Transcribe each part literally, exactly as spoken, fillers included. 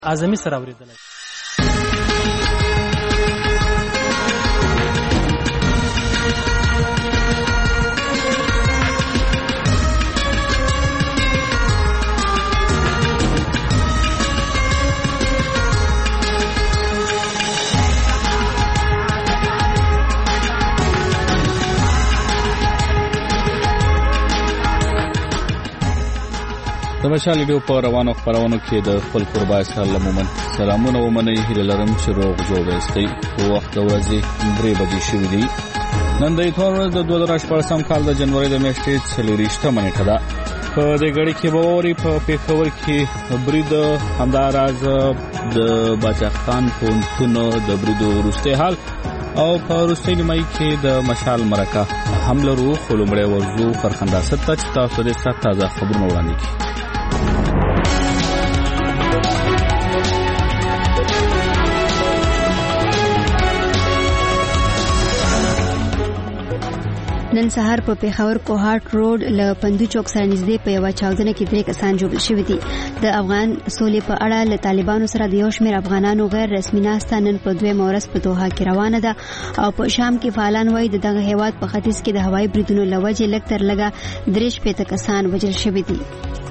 اعظمي سره اوریدل. د مشال ریډیو په روانو خبرونو کې د خپل قربا سره مومن سلامونه ومني هیله لرم چې روغ جوړ یاستئ. په وخت د ورځې درې بجې شوې دي. نن د اتوار ورځ د دوه زره شپږم کال د جنوري د میاشتې څلورویشتمه نیټه ده. په دې غړي کې به ووري په پېښور کې برید همداراز د باچا خان پوهنتون د برید وروستی حال او په وروستۍ نیمایي کې د مشال مرکه هم لرو. خو لومړی ورځو فرخنده ست ته چې تاسو دې سخت تازه خبرونه وړاندې کړي. نن سهار په پیښور کوهاټ روډ له پندو چوک سره نږدې په یو چاودنه کې درې کسان ژوبل شوي دي. د افغان سولې په اړه له طالبانو سره د یو شمېر افغانانو غیر رسمي ناسته نن په دویمه ورځ په دوحه کې روانه ده او په شام کې فعالان وایي د دغه هیواد په ختیځ کې د هوایي بریدونو له وجې لږ تر لږه درې شپېته کسان وژل شوي دي.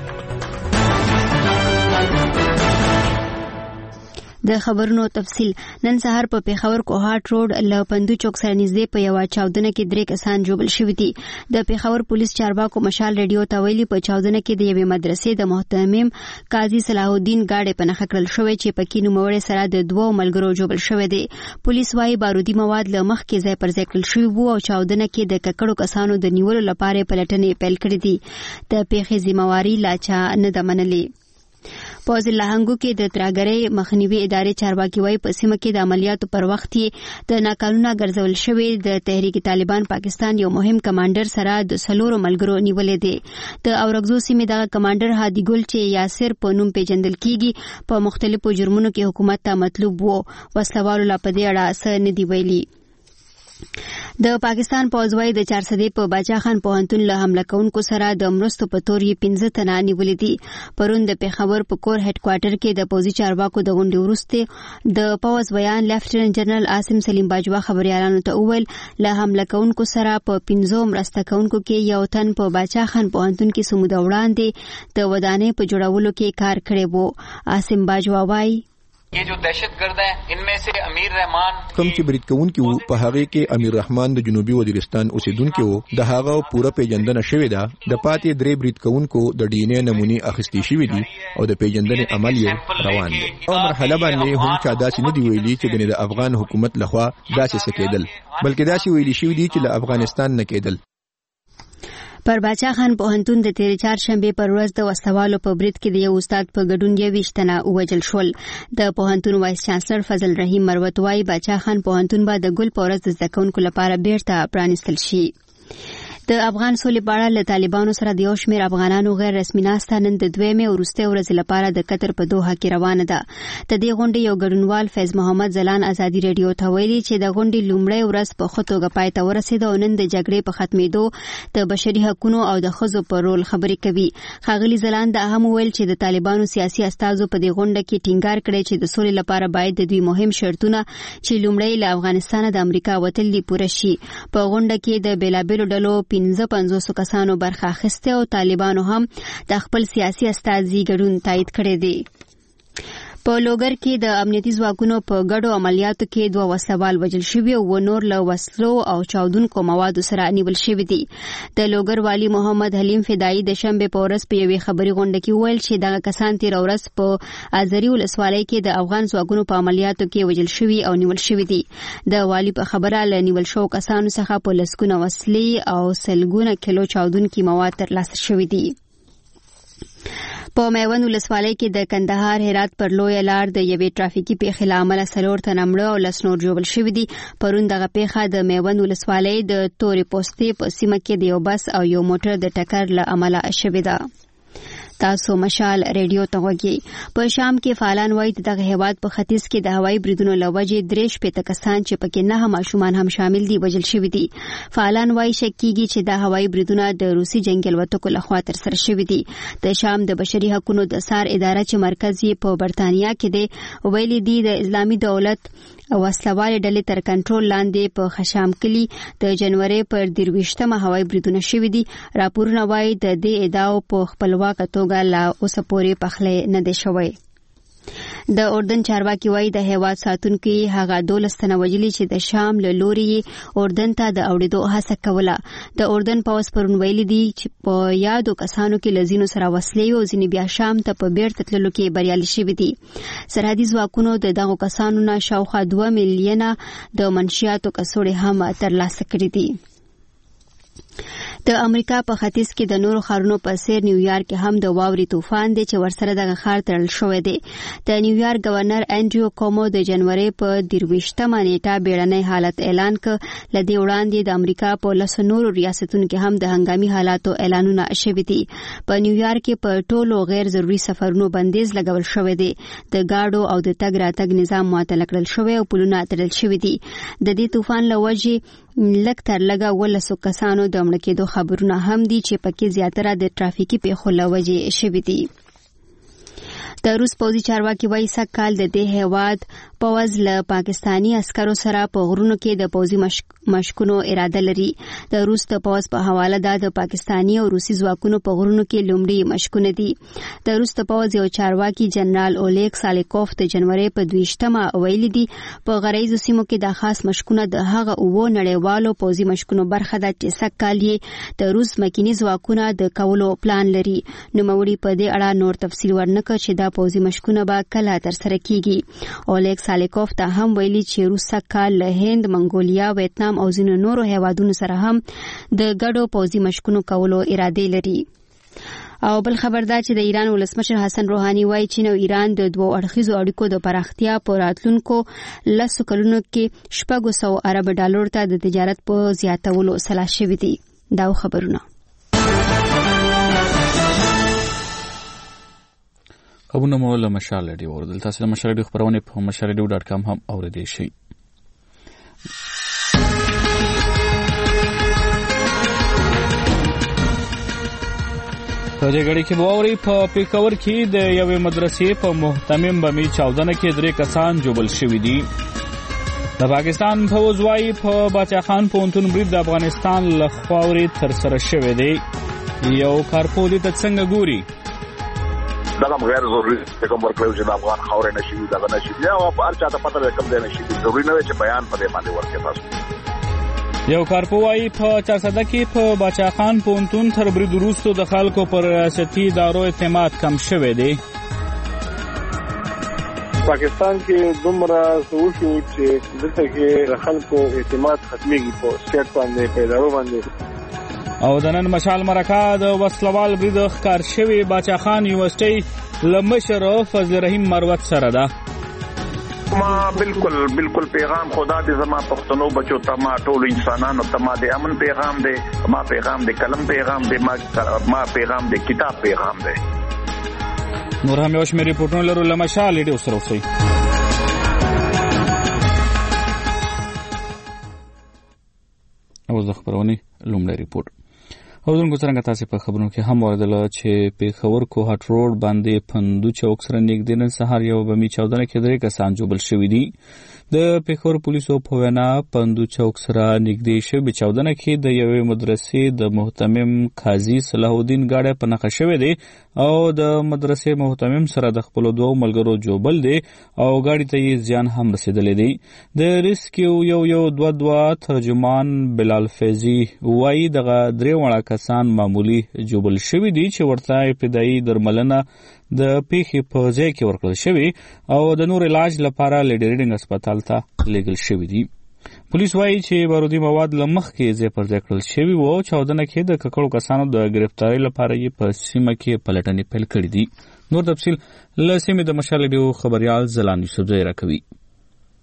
د خبرونو تفصیل. نن سهار په پیښور کوهاټ روډ له پندو چوک سره نږدې په یو چاودنه کې درې کسان ژوبل شوي دي. د پیښور پولیس چارواکو مشال ریډیو ته ویلي په چاودنه کې د یوې مدرسې د محترم قاضي صلاح الدین گاډي په نښه کړل شوی چې پکې نوموړی سره د دوو ملګرو ژوبل شوی دی. پولیس وايي بارودي مواد له مخکې ځای پر ځای کړل شوي وو او چاودنه کې د ککړو کسانو د نیولو لپاره پلټنې پیل کړې دي. د پیښې ذمہواري لا چا نه ده منلې. په ځلهنګو کې د ترهګرۍ مخنیوي ادارې چارواکي وايي په سیمه کې د عملیاتو پر وخت یې د ناقانونه ګرځول شوی د تحریک طالبان پاکستان یو مهم کمانډر سره د څلورو ملګرو نیولې دي. د اورګزو سیمې دغه کمانډر هادي ګل چې یاسر په نوم پیژندل کیږي په مختلفو جرمونو کې حکومت ته مطلوب وو. وسلوالو لا په دې اړه څه نه دی ویلي. د پاکستان پوځ وايي د چارسدې په باچا خان پوهنتون له حمله کوونکو سره د مرستو په تور یې پنځه تنه نیولې دي. پرون د پیښور په کور هډ کوارټر کې د پوځي چارواکو د غونډې وروسته د پوځ بیان لیفټننټ جنرال عاصم سلیم باجوا خبريالانو ته وویل له حمله کوونکو سره په پنځو مرسته کوونکو کې یو تن په باچا خان پوهنتون کې سموده وړاندې د ودانۍ په جوړولو کې کار کړی وو. عاصم باجوا وايي ये जो दहशतगर्द है इनमें से अमीर रहमान कम چې برید کوونکی وو په هغه کې امیر رحمان د جنوبي وزیرستان اوسیدونکو وو. د هغه پوره پیژندنه شوې ده. د پاتې درې برید کوونکو د ډي ان اے نمونې اخیستې شوې دي او د پیژندنې عمل یې روان دی. او مرحله باندې هم چا داسې نه دی ویلي چې ګنې د افغان حکومت لخوا داسې سکیدل بلکې داسې ویلي شوی دي چې له افغانستان نه کېدل. پر باچا خان پوهنتون د تیر چهارشنبه پر ورځ د وسوالو په برید کې د یو استاد په ګډون یویشت تنه ووژل شول. د پوهنتون وایس چانسلر فضل رحیم مروت وايي باچا خان پوهنتون به د ګل په ورځ د زده کوونکو لپاره بیرته پرانیستل شي. د افغان سولې په اړه له طالبانو سره د یو شمېر افغانانو غیر رسمي ناسته نن د دویمې وروستۍ ورځې لپاره د قطر په دوحه کې روانه ده. د دې غونډې یو ګډونوال فیض محمد زلان ازادي ریډیو ته ویلي چې د غونډې لومړۍ ورځ په ښه توګه پای ته ورسېده او نن د جګړې په ختمېدو د بشري حقوقو او د ښځو په رول خبرې کوي. ښاغلي زلان دا هم ویل چې د طالبانو سیاسي استازو په دې غونډه کې ټینګار کړی چې د سولې لپاره باید د دوی مهم شرطونه چې لومړی له افغانستانه د امریکا وتل دي پوره شي. په غونډه کې د بیلابیلو ډلو پنځه پنځوسو کسانو برخه اخیسته او طالبانو هم د خپل سیاسي استازي ګډون تایید کړی دی. په لوګر کې د امنیتي ځواکونو په ګډو عملیاتو کې دوه وسلوال وژل شوي او نور له وسلو او چاودونکو موادو سره نیول شوي دي. د لوګر والي محمد حلیم فدایي د شنبه په ورځ په یوې خبري غونډه کې ویل چې دغه کسان تیر ورځ په ازري ولسوالۍ کې د افغان ځواکونو په عملیاتو کې وژل شوي او نیول شوي دي. د والي په خبره له نیول شوو کسانو څخه په لسګونه وسلې او سلګونه کیلو چاودونکي مواد ترلاسه شوي دي. په میوند ولسوالۍ کې د کندهار هرات پر لویه لار د یوې ټرافیکي پیښې له امله څلور تنه مړه او لس نور ژوبل شوي دي. پرون دغه پیښه د میوند ولسوالۍ د تورې پوستې په سیمه کې د یو بس او یو موټر د ټکر له امله شوې ده. تاسو مشال ریډیو ته وګورئ. په شام کې فعالان وایي دغه هیواد په ختیځ کې د هوایي بریدونو لوجې درې شپېته کسان چې پکې نه ماشومان هم شامل دي وژل شوي دي. فعالان وایي شک کیږي چې د هوایي بریدونه د روسي جنگي الوتکو لخوا ترسره شوي دي. د شام د بشري حقوقو د سار اداره چې مرکز یې په برتانیا کې دی ویلي دي د اسلامي دولت او وسلوالې ډلې تر کنټرول لاندې په خشام کلی د جنوري پر درويشتمه هوایي بریدونه شوي دي. راپورونه وایي د دې ادعاو په خپلواکه توګه لا اوسه پورې پخلی نه دی شوی. د اردن چارواکي وایي د هیواد ساتونکو هغه دولس تنه وژلي چې د شام له لوري اردن ته د اوړېدو هڅه کوله. د اردن پوځ پرون ویلي دي چې په یادو کسانو کې لزینو سره وسلې او ځینې بیا شام ته په بیرته تللو کې بریالي شوي دي. سرحدي ځواکونو د دغو کسانو نه شاوخوا دوه میلیونه د منشیاتو کڅوړې هم ترلاسه کړې دي. د امریکا په ختیځ کې د نورو ښارونو په څیر نیویارک کې هم د واوري طوفان دی چې ورسره دغه ښار تړل شوی دی. د نیویارک گورنر انډریو کومو د جنوري په درويشتمه نیټه بیړنی حالت اعلان کړ. لدې وړاندې د امریکا په لسو نورو ریاستونو کې هم د هنګامي حالاتو اعلانونه شوي دي. په نیویارک کې په ټولو غیر ضروري سفرونو بندیز لګول شوی دی. د گاډو او د تګ راتګ نظام معطل کړل شوی او پلونه تړل شوي دي. د دې طوفان له وجې لږ تر لږه ولسو کسانو د مړه کېدو خبرونه هم دي چې پکې زیاتره د ترافیکي پیښو له وجې شوي دي. د روس پوځي چارواکي وایي سږ کال د دې هیواد پوځ له پاکستاني عسکرو سره په غرونو کې د پوځي مشک مشکونو اراده لري. د روس د پوځ په حواله دا د پاکستاني او روسي ځواکونو په غرونو کې لومړی مشکونه دي. د روس د پوځ یو چارواکي جنرال اولیګ سالیکوف د جنوري په دویشتمه ویلي دي په غرایزو سیمو کې د خاص مشکونه د هغه اوو نړیوالو پوځي مشکونو برخه ده چې سږ کال یې د روس مکینی ځواکونه د کولو پلان لري. نوموړي په دې اړه نور تفصیل ورنکړ چې دا پوځي مشکونه به کله ترسره کیږي. اولیګ سالیکوف ته هم ویلي چې روس سږ کال له هند، منګولیا، ویتنام او ځینو نورو هیوادونو سره هم د ګډو پوځي مشکونو کولو اراده لري. او بل خبر دا چې د ایران ولسمشر حسن روحاني وایي چې نو ایران د دوه اړخیزو اړیکو د پراختیا په راتلونکو لسو کلونو کې شپږ سوه ارب ډالر ته د تجارت په زیاتولو سلاح شوي دي. دا خبرونه خبرونه مو له مشال ریډیو اوریدل. تاسو له مشال ریډیو خبرونه په مشال ریډیو ډاټ کام هم اوریدئ شئ. په دې غړي کې باوري په پیښور کې د یوې مدرسې په محتمم بمي چاودنه کې درې کسان جوړل شوي دي. د پاکستان فوج وايي په باچا خان پونتون برید د افغانستان له خواورې تر سره شوی دی. یو کارپو دې ته څنګه ګوري؟ دا غیر ضروري کوم ورکړو چې د افغان خاورې نشي دا نشي یا په هر چا ته پته ده کوم دی نشي ضروري نه چې بیان په دې باندې ورکړي. تاسو یو کارپوای په چارسده کې په باچا خان پونتون تر برید وروسته د خلکو پر ریاستي ادارو اعتماد کم شوی دی. پاکستان کې دومره وشو چې دلته کې د خلکو اعتماد ختمېږي په سټیټ باندې په ادارو باندې. او د نن مشال مرکه د وسلوال برید ښکار شوی باچا خان یونیورسيټي له مشر فضل رحیم مروت سره ده. ما بالکل بالکل پیغام خدا دې زما پښتنو بچو ته ما ټول انسانانو ته ما د امن پیغام دی، ما پیغام د کلم پیغام دی، ما ما پیغام د کتاب پیغام دی. نور هم یو شمېر ریپورټونه لرو له مشال ریډیو سره اوسئ. او د خبرونې لومړی ریپورټ او دغه څنګه تاسو په خبرونو کې هم اوریدل چې پیښور کوهټ روډ باندې پندو چوک سره نږدې نن سهار یو بمي چاودنه کې درې کسان جوړل شوي دي. د پیښور پولیسو په وینا پندو چوک سره نږدې شوی چاودنه کې د یوې مدرسې د محتمم قاضي صلاح الدین ګاډه په نښه شوی دی او د مدرسې محتمم سره د خپل دوه ملګرو جوړل دي او ګاډي ته یې ځان هم رسیدلی دی. د ریسکیو یو یو دوه دوه ترجمان بلال فیضی وایي دغه درې وړه کسان معمولی جوړل شوی دي چې ورته ابتدایي درملنه د پیښې په ځای کې ورکړل شوی او د نور علاج لپاره لیډریډنګ هسپتال ته لیږل شوی دي. پولیس وایي چې بارودي مواد له مخکې ځای پر ځای کړل شوي وو. چاودنه کې د ککړو کسانو د ګرفتارۍ لپاره یې په سیمه کې پلټنې پیل کړي دي. نور تفصیل له سیمې د مشال ریډیو خبریال زلان یوسفزی راکوي.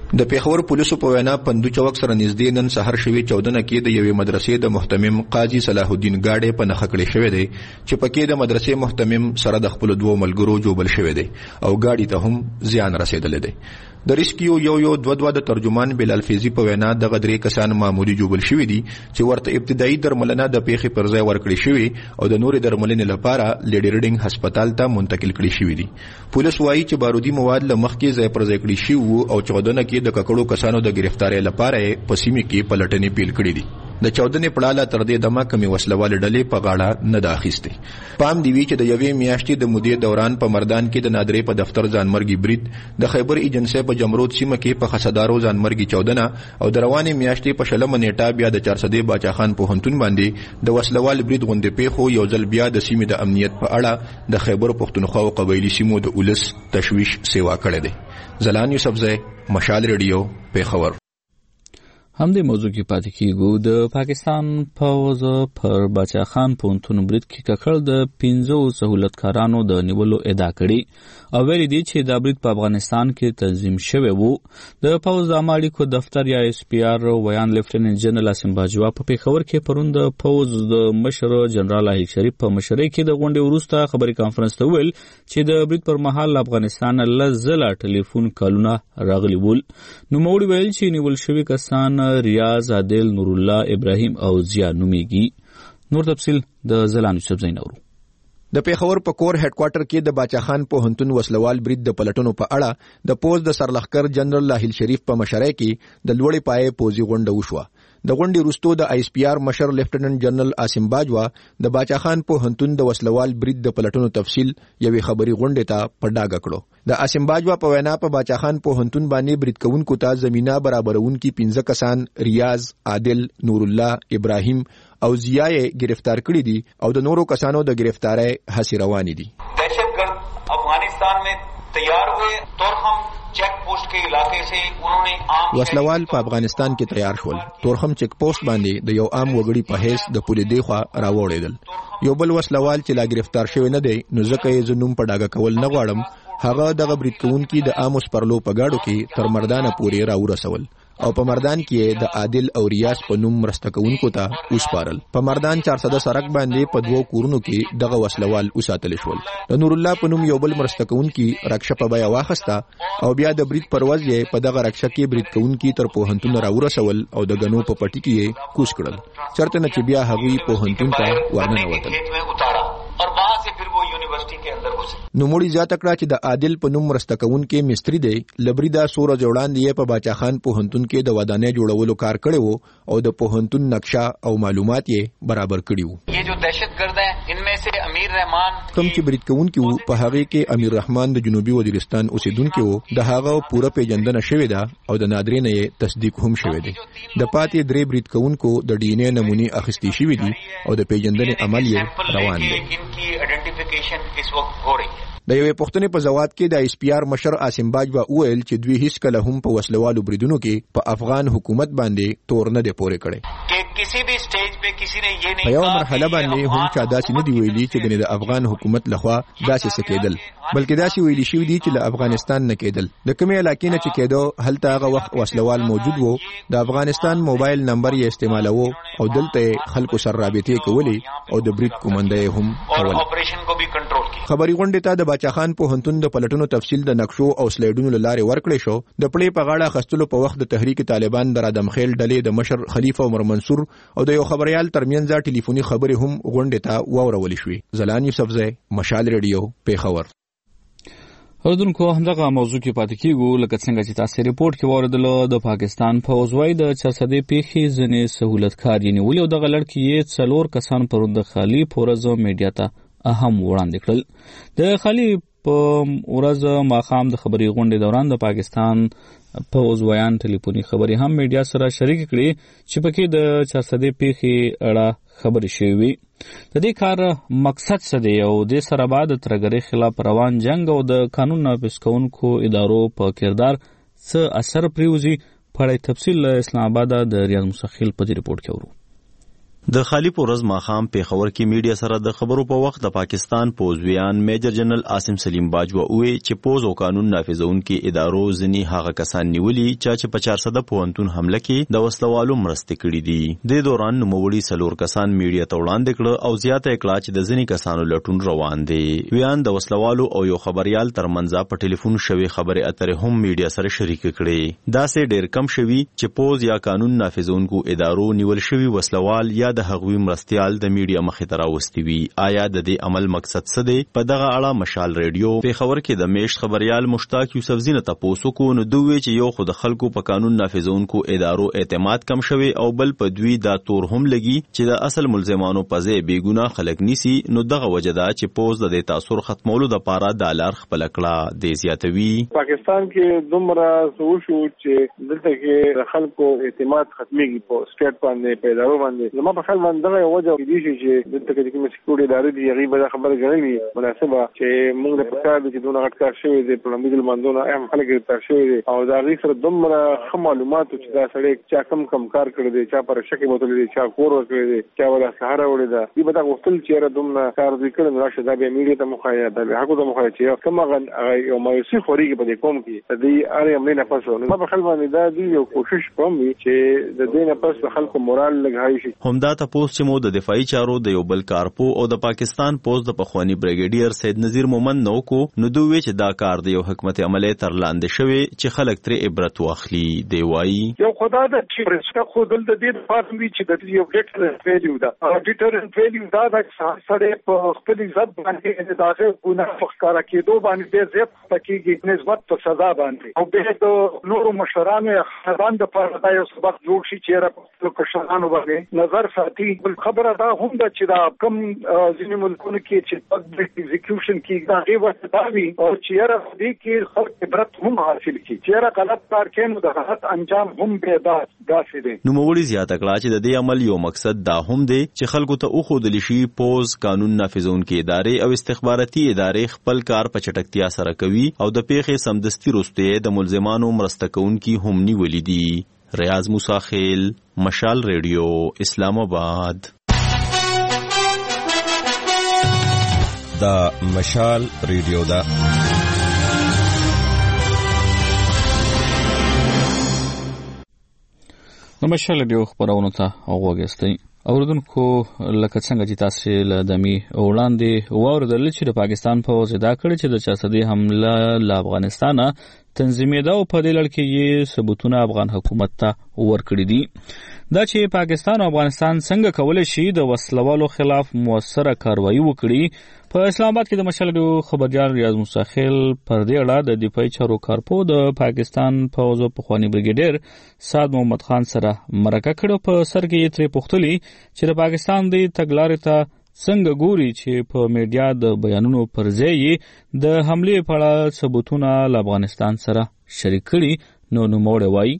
د پیښور پولیسو په وینا پندو چوک سره نږدې نن سحر شوي چودنه کې د یوې مدرسې د محتمم قاضي صلاح الدین ګاډې په نښه کړې شوې دی چې پکې د مدرسې محتمم سره د خپل دوه ملګرو جوبل شوی دی او ګاډي ته هم زیان رسیدلی دی. د ریسکیو یو یو دوه دوه د ترجمان بلال فیضی په وینا دغه درې کسان معمولی جوبل شوي دي چې ورته ابتدایي درملنه د پیښې پر ځای ورکړې شوې او د نورې درملنې لپاره لیډي ریډینګ هسپتال ته منتقل کړي شوي دي. پولیس وایي چې بارودي مواد له مخکې ځای پر ځای کړي شوي او چودنه کې د ککړو کسانو د گرفتارۍ لپاره په سیمه کې پلټنې پیل کړې دي. د چودنې پړاله تر دې دمه کمی وسلوالې ډلې په غاړه نه ده اخیستې. پام دی وی چې د یوې میاشتې د مودې دوران په مردان کې د نادرې په دفتر ځانمرګي برید، د خیبر ایجنسۍ په جمرود سیمه کې په خسدارو ځانمرګي چودنه او د روانې میاشتې په شلمه نیټه بیا د چارسدې باچا خان پوهنتون باندې د وسلوال برید غوندې پیښو یو ځل بیا د سیمې د امنیت په اړه د خیبر پښتونخوا او قبایلي سیمو د ولس تشویش سیوا کړی دی. زلان یوسفزی، مشال ریډیو، پیښور. همدې موضوع کې پاتې کیږو. د پاکستان پوځ پر باچا خان پوهنتون برید کې ککړ د پنځو سہولتکارانو د نیولو ادعا کړې او ویلي دي چې دا برید په افغانستان کې تنظیم شوی وو. د پوځ د عامه اړیکو دفتر یا اس پی آر ویان لیفټیننټ جنرال اسم باجوا په پیښور کې پرون د پوځ د مشر جنرال احمد شریف په مشرۍ کې د غونډې وروسته خبري کانفرنس ته ویل چې د برید پر مهال افغانستان لزله ټلیفون کالونه راغلي ول. نو موږ ویل چې نیول شوی کسان ریاض، عادل، نور الله، ابراهیم او زیا نومیږي. نور تفصیل د زلان یوسف زینورو. د پیښور په کور هډ کوارټر کې د باچا خان پوهنتون وسلوال برید د پلټنو په اړه د پوز د سرلښکر جنرال لاهیل شریف په مشرۍ کې د لوړې پایې پوزي غونډه وشوه. د غونډې وروسته د آی اس پی آر مشر لیفټیننټ جنرال اسم باجوا د باچا خان پوهنتون د وسلوال برید د پلټنو تفصیل یوې خبري غونډې ته په ډاګه کړو. د اسم باجوا په وینا په باچا خان پوهنتون باندې برید کوونکو ته زمينه برابرونکي پنځه کسان ریاض، عادل، نور الله، ابراهیم او زیا یې گرفتار کړي دي او د نورو کسانو د گرفتارۍ هڅې روانې دي. دهشتگرد افغانستان میں تیار ہوئے تو ہم چیک پوسٹ کے علاقے سے انہوں نے عام وسلوال په افغانستان کې تیار شول. تورخم چیک پوسٹ باندې د یو عام وګړي په حیث د پولیس دیخوا راوړېدل. یو بل وسلوال چې لا گرفتار شوی نه دی نو ځکه یې زنوم په ډاګه کول نه غواړم، هغه دغه برید کوونکي د عامو سپرلو په گاډو کې تر مردانه پورې راورسول او په مردان کې د عادل او ریاض په نوم مرسته کوونکو ته وسپارل. په مردان چارسده سړک باندې په دوو کورونو کې دغه وسلوال وساتل شول. د نور الله په نوم یو بل مرسته کوونکي رکشه په بیا واخسته او بیا د برید پرواز یې په دغه رکشه کې برید کوونکي تر پوهنتون راورسول او د غنو په پټي کې کوس کړل. چرته نه چې بیا هغوی پوهنتون ته ورننوتل اور وہاں سے پھر وہ یونیورسٹی کے اندر گھسے. نو مړي زیاته کړه چې د عادل په نوم مرسته کوونکي مستری دی لبریدا سور جوړان دی په باچا خان پوهنتون کې د ودانۍ جوړولو کار کړی وو او د پوهنتون نقشه او معلومات یې برابر کړی وو. یہ جو دہشتگرد ہیں ان میں سے امیر رحمان کوم چې برید کوونکي وو په هغه کې امیر رحمان د جنوبي وزیرستان اوسیدونکو وو. د هغه پوره پیژندنه شوې ده او د نادرین یې تصدیق هم شوی دی. د پاتې درې برید کوونکو د ډي ان اے نمونې اخیستې شوې دي او د پیژندنې عمل یې روان دی. اس وقت ہو رہی ہے. د یوې پوښتنې په ځواب کې د اس پی آر مشر اسم باجوا وویل چې دوی هیڅ کله هم په وسلوالو بریدونو کې په افغان حکومت باندې تور نه دی پورې کړی. کسی بھی سټیج په کسی نے یہ په یو مرحله باندې هم چا داسې نه دی ویلي چې د افغان حکومت لخوا داسې څه کېدل، بلکې داسې ویلي شوي دي چې له افغانستان نه کېدل. د کومې علاقې نه چې کېدو هلته هغه وخت وسلوال موجود وو، د افغانستان موبایل نمبر یې استعمالوه او دلته خلکو سره رابطې کولې او د برید کومنده هم کول. خبري غونډې ته د باچا خان پوهنتون د پلټنو تفصیل د نقشو او سلایډونو لارې ورکړې شو. د پړې په غاړه خستلو په وخت د تحریک طالبان د رادم خیل ډلې د مشر خلیفه عمر منصور او د یو خبريال ترمنځ ټلیفوني خبرې هم غونډې ته واورول شوې. زلان یوسفزی، مشال ریډیو، پیښور. اوردونکو همدغه موضوع کې پاتې کیږو. لکه څنګه چې تاسو ریپورت کې واردلو د پاکستان پوځ وايي د چارسدې پیښې ځنې سہولتکار یې نیولې او دغه لړ کې یې څلور کسان پرون د خالي پورزو میډیا ته اهم وړاندې کړل. د خالي په ورځ ماخام د خبري غونډې دوران د پاکستان پوځ ویان ټلیفوني خبري هم میډیا سره شریک کړي چې پکې د چارسدې پیښې اړه خبرې شوې. د دې کار مقصد څه دی او د سره بعد ترګری خلاف روان جنگ او د قانون نافذ کوونکو ادارو په کردار څه اثر پریوزي؟ په اړه تفصیل اسلام آباد د ریاض مستقیل په دې ریپورت کې ورو. د خالی پورز ماخام پیښور کې میډیا سره د خبرو په وخت د پاکستان پوزویان میجر جنرال عاصم سلیم باجوا وی چې پوز او قانون نافذونکو ادارو ځنی هغه کسان نیولي چې په چار سده پوهنتون حمله کې د وسلوالو مرسته کړې دي. د دوران نوموړي سلور کسان میډیا ته وړاندې کړ او زیاته اکړه چې د ځنی کسانو لټون روان دي. ویان د وسلوالو او یو خبريال ترمنځ په ټلیفون شوی خبره اترې هم میډیا سره شریک کړي. دا سه ډیر کم شوی چې پوز یا قانون نافذونکو ادارو نیول شوی وسلوال یا د هغوی مرستيال د میډیا مخې ته راوستي وي. آیا د دې عمل مقصد څه دی؟ په دغه اړه مشال ریډیو پیښور کې د میشت خبريال مشتاق یوسف زینه تاسو کو نو دوی چې یو خود خلکو په قانون نافذونکو ادارو اعتماد کم شوی او بل په دوی دا تور هم لګي چې د اصل ملزمانو په ځای بیګونه خلک نیسی. نو دغه وجدا چې پوز د تاثیر ختمولو د پاره د لار خپل کړه د زیاتوي. پاکستان کې دومره سوشو چې دلته کې خلکو اعتماد ختميږي په سټیټ باندې په ادارو باندې. زما په خیال باندې دغه وجه دي چې دلته کې کوم سکیورټي ادارې دي هغه به خبره غوړي مناسبه چې موږ د پکار دي چې دونه غټ کار شوی دی په لمبي مندونه اهم خلک ګرفتار شوی دي او دا غي سره دومره خه معلومات چې دا سړی چا کم کم کار کړی دی چا پر شکه بوتل دی چا کور ورکړی دی چا ولا سهار وړی دا دی به دا غوښتل چې را دومره کار دی کړی راشه دا به میډیا ته مخایا دا به حق ته مخایا چې کوم هغه یو مایوسی خوريږي په دې قوم کې دی اړ هم نه پاسو نو په خپل باندې دا دی یو کوشش کوم چې د دې نه پس خلکو مورال لګای شي. همدا تاسو چې مو د دفاعي چارو د یو بل کارپو او د پاکستان پوز د پخوانی بریګیډیر سید نذیر مومن نو کو نو دوی چې دا کار د یو حکومت عملی تر لاندې شوی چې خلک ترې عبرت واخلي. دی وایي یو خدای د چې پرسته خودل د دې لپاره وی چې د یو ډیټر ویلیو دا ډیټر ویلیو دا د سره په خپل عزت باندې دغه ګناه فخر کېدو باندې د زیات پکېږي نسبت په سزا باندې او به د نورو مشرانو خدان د پر دا یو سبق جوړ شي چې را په شرانو باندې نظر ساتي. بل خبره دا هم دا چې دا کم ځینې ملکونو کې چې پبلک ایگزیکیوشن کې دا غي وخت دا وی او چې را دې کې خلک عبرت هم حاصل کی چې را غلط کار کینو د غلط انجام هم به دا داسې دي. نو موږ زیاته کړه چې د دې عمل یو مقصد دا هم دی چې خلکو ته اوخدل شي پوز قانون نافذونکو ادارې او استخباراتي ادارې خپل کار په چټکتیا سره کوي او د پیښې سمدستي وروسته د ملزمانو مرسته کوونکي هم نیولې دي. ریاض موسی خیل، مشال ریډیو، اسلام آباد. دا مشال ریډیو دا نو مشال ریډیو خبرونه ته اوغوګستئ. اوردونکو لکه څنګه چې تاسو له دمي وړاندې واوردل چې د پاکستان په وزدا کړی چې د چاسدي حمله له افغانستانه تنظیمېدا او په دې لړ کې یې ثبوتونه افغان حکومت ته ورکړي دي. دا چې پاکستان او افغانستان څنګه کولای شي د وسلوالو خلاف موثره کاروایی وکړي. په اسلام آباد کې د مشال خبريال ریاض موسی خیل پر دې اړه د دفاعي چارو کارپو د پاکستان پوز په خواني بریګیډیر سعد محمد خان سره مرکه کړو. په سر کې یې ترې پوښتلي چې د پاکستان د تګلارې ته څنګه ګوري چې په میډیا د بیانونو پر ځای د حمله په اړه ثبوتونه له افغانستان سره شریک کړي. نو نو موړ وایي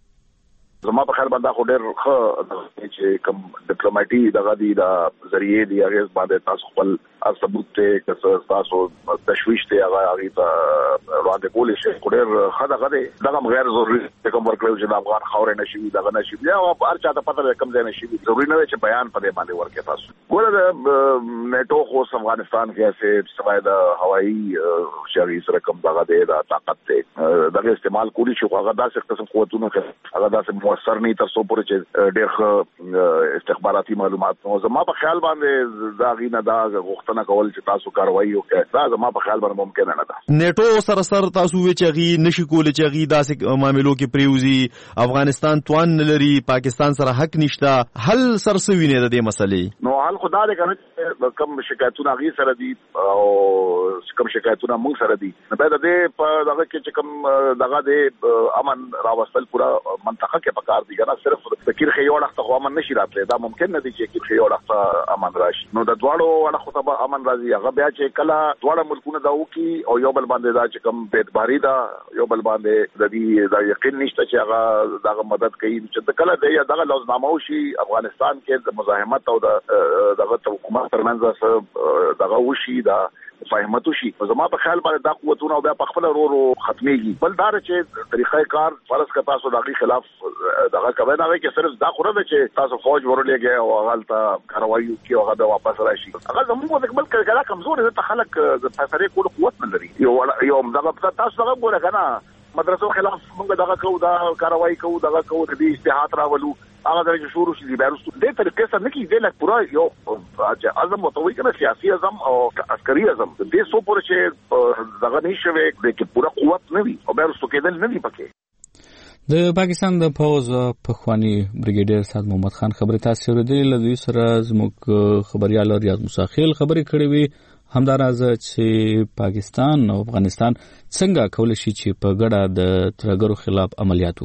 زما په خیال باندې خو ډېر ښه چې کوم ډیپلوماټي دغه دی د ذریعے دی هغه باندې تاسو خپل ثبوت ته که تاسو تشویش ته هغه هغه ته وړاندې کولای شئ. خو ډېر ښه دغه دی دغه غیر ضروري کوم ورکړو چې د افغان خاورې نشي دغه نشي یا هر چا ته پته کوم ځای نشي ضروري نه چې بیان په دې باندې ورکړي. تاسو ګوره د نیټو خو افغانستان کې اسه سوای د هوایي شری سره کوم دغه دی د طاقت ته دغه استعمال کولی شو هغه داسې قسم قوتونو کې هغه داسې موثر نه تر څو پورې چې ډېر ښه استخباراتي معلومات نو زما په خیال باندې دا غینه دا غوښتنه کول چې تاسو کاروایی وکړئ دا زما په خیال باندې ممکن نه ده. نیټو سره سره تاسو وی چې غي نشي کولای چې غي داسې معاملو کې پریوزي افغانستان توان لري پاکستان سره حق نشته حل سرسوي نه د دې مسلې نو حل خدای دې کنه کوم شکایتونه غي سره دي او کوم شکایتونه موږ سره دي په دې په دغه کې چې کوم دغه دې امن راوستل پورا منطقه کې کار دی کنه صرف د کیرخه یو وخت خو امن نشي راتلی دا ممکن نه دی چې کیرخه یو وخت امن راشي. نو د دواړو ولا خطبه امن راځي هغه بیا چې کله دواړه ملکونه دا وکي او یو بل باندې دا چې کوم بیتباری دا یو بل باندې د دې دا یقین نشته چې هغه دغه مدد کوي چې کله دی دغه لوزنامه وشي افغانستان کې د مزاحمت او د دغه حکومت ترمنځ دغه وشي دا فهمت شي زما په خیال باندې دا قوتونه بیا په خپل ورو ختميږي بل دا چې طریقې کار فرض کا تاسو دغه خلاف دغه کوي دا کې صرف دا خو نه چې تاسو فوج ورولېږي او غلطه کاروایي کوي او هغه واپس راشي هغه زموږ د بل کله کمزور دي ته خلک د فیصله کول قوت نه لري یو یو دغه تاسو دغه ګوره کنه مدرسو خلاف موږ دغه کوو دا کاروایي کوو دغه کوو د اجتهاد راولو هغه د شروع شي بیرستو د طریقې سره نه کیږي لکه پورا یو اعظم متوي کنه سیاسي اعظم او عسکري اعظم د څو پورې چې دغه نشوي د پورا قوت نه وي او بیرستو کېدل نه وي پکې د پاکستان د پوز په خواني بریګیډیر سعد محمد خان خبري تاسو ورته لدی سره زموږ خبريال ریاض مساخیل خبري کړې وي همداراز چې پاکستان او افغانستان څنګه کولای شي چې په ګډه د ترګرو خلاف عملیات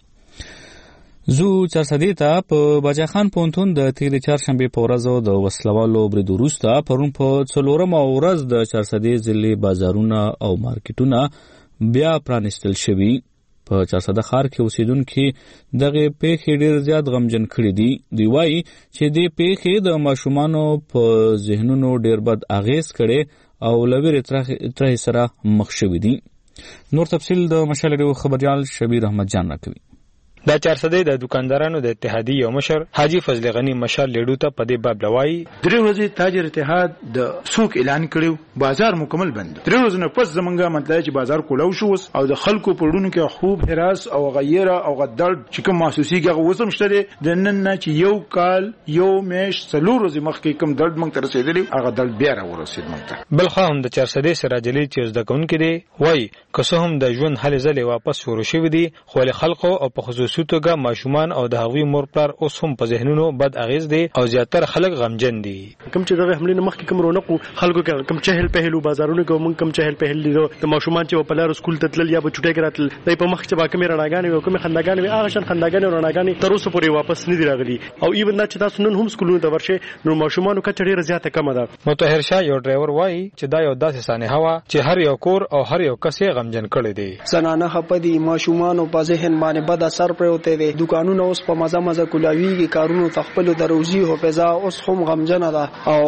وکړي زو چارسدی ته په باجا خان پونتون د تیر چهارشنبه په ورځ د وسلوالو برید وروسته پرون په څلورم ورځ د چارسدی ضلع بازارونه او مارکیټونه بیا پرانستل شوي په چارسده ښار کې اوسیدونکو دغه پیښې ډېر زیات غمجن کړي دي دی وایي چې د پیښې د ماشومانو په ذهنونو ډېر بد اغیز کړي او لویره تر سره مخ شوي دي نور تفصیل د مشال ریو خبريال شبیر احمد جان راکوي دا چارسده د دکاندارانو د اتحادیې یو مشر حاجی فضل غنی مشال لیډو ته په دې باب لوي درې ورځې تاجر اتحاد د سوق اعلان کړو بازار مکمل بند درې ورځې نه پس زمونږه مطلب چې بازار کولو شو او د خلکو پړونو کې خوب هراس او غیره او غدړ چې کوم محسوسيږي وسم شته د نن نه چې یو کال یو میش څلور ورځې مخکې کوم درد مونږ تر رسیدلی هغه درد بیا را ورسید مونږ بل خو هم د چارسده سراجلی چې د کون کې دی وای که څه هم د ژوند حل زلې واپس شروع شوی دي خو له خلکو او په خصوص توګه ماشومان او د هغوی مور پلار اوس هم په ذهنونو بد اغیز دي او زیاتره خلک غمجن دي کوم چې دغه حمله مخکې کوم رونق خلکو کې کوم چهل پهلو بازارونو کې موږ کوم چهل پهل د ماشومان چې په لار سکول ته تلل یا په چټي کراتل دای په مخ چې با کوم رڼاګانې او کوم خندګانې هغه شان خندګانې او رڼاګانې تر اوسه پورې واپس نه دي راغلي او ایون دا چې تاسو نن هم سکولونو ته ورشه نو ماشومانو کچ ډیره زیاته کم ده متطهر شاه یو ډرایور وایي چې دا یو داسې سانحه وا چې هر یو کور او هر یو کس یې غمجن کړي دي زنانه خپدي ماشومان په ذهن باندې بد اثر پروته دي دکانونه اوس په مزه مزه کولاویږي کارونو تخپل د روزي او فضا اوس هم غمجن ده او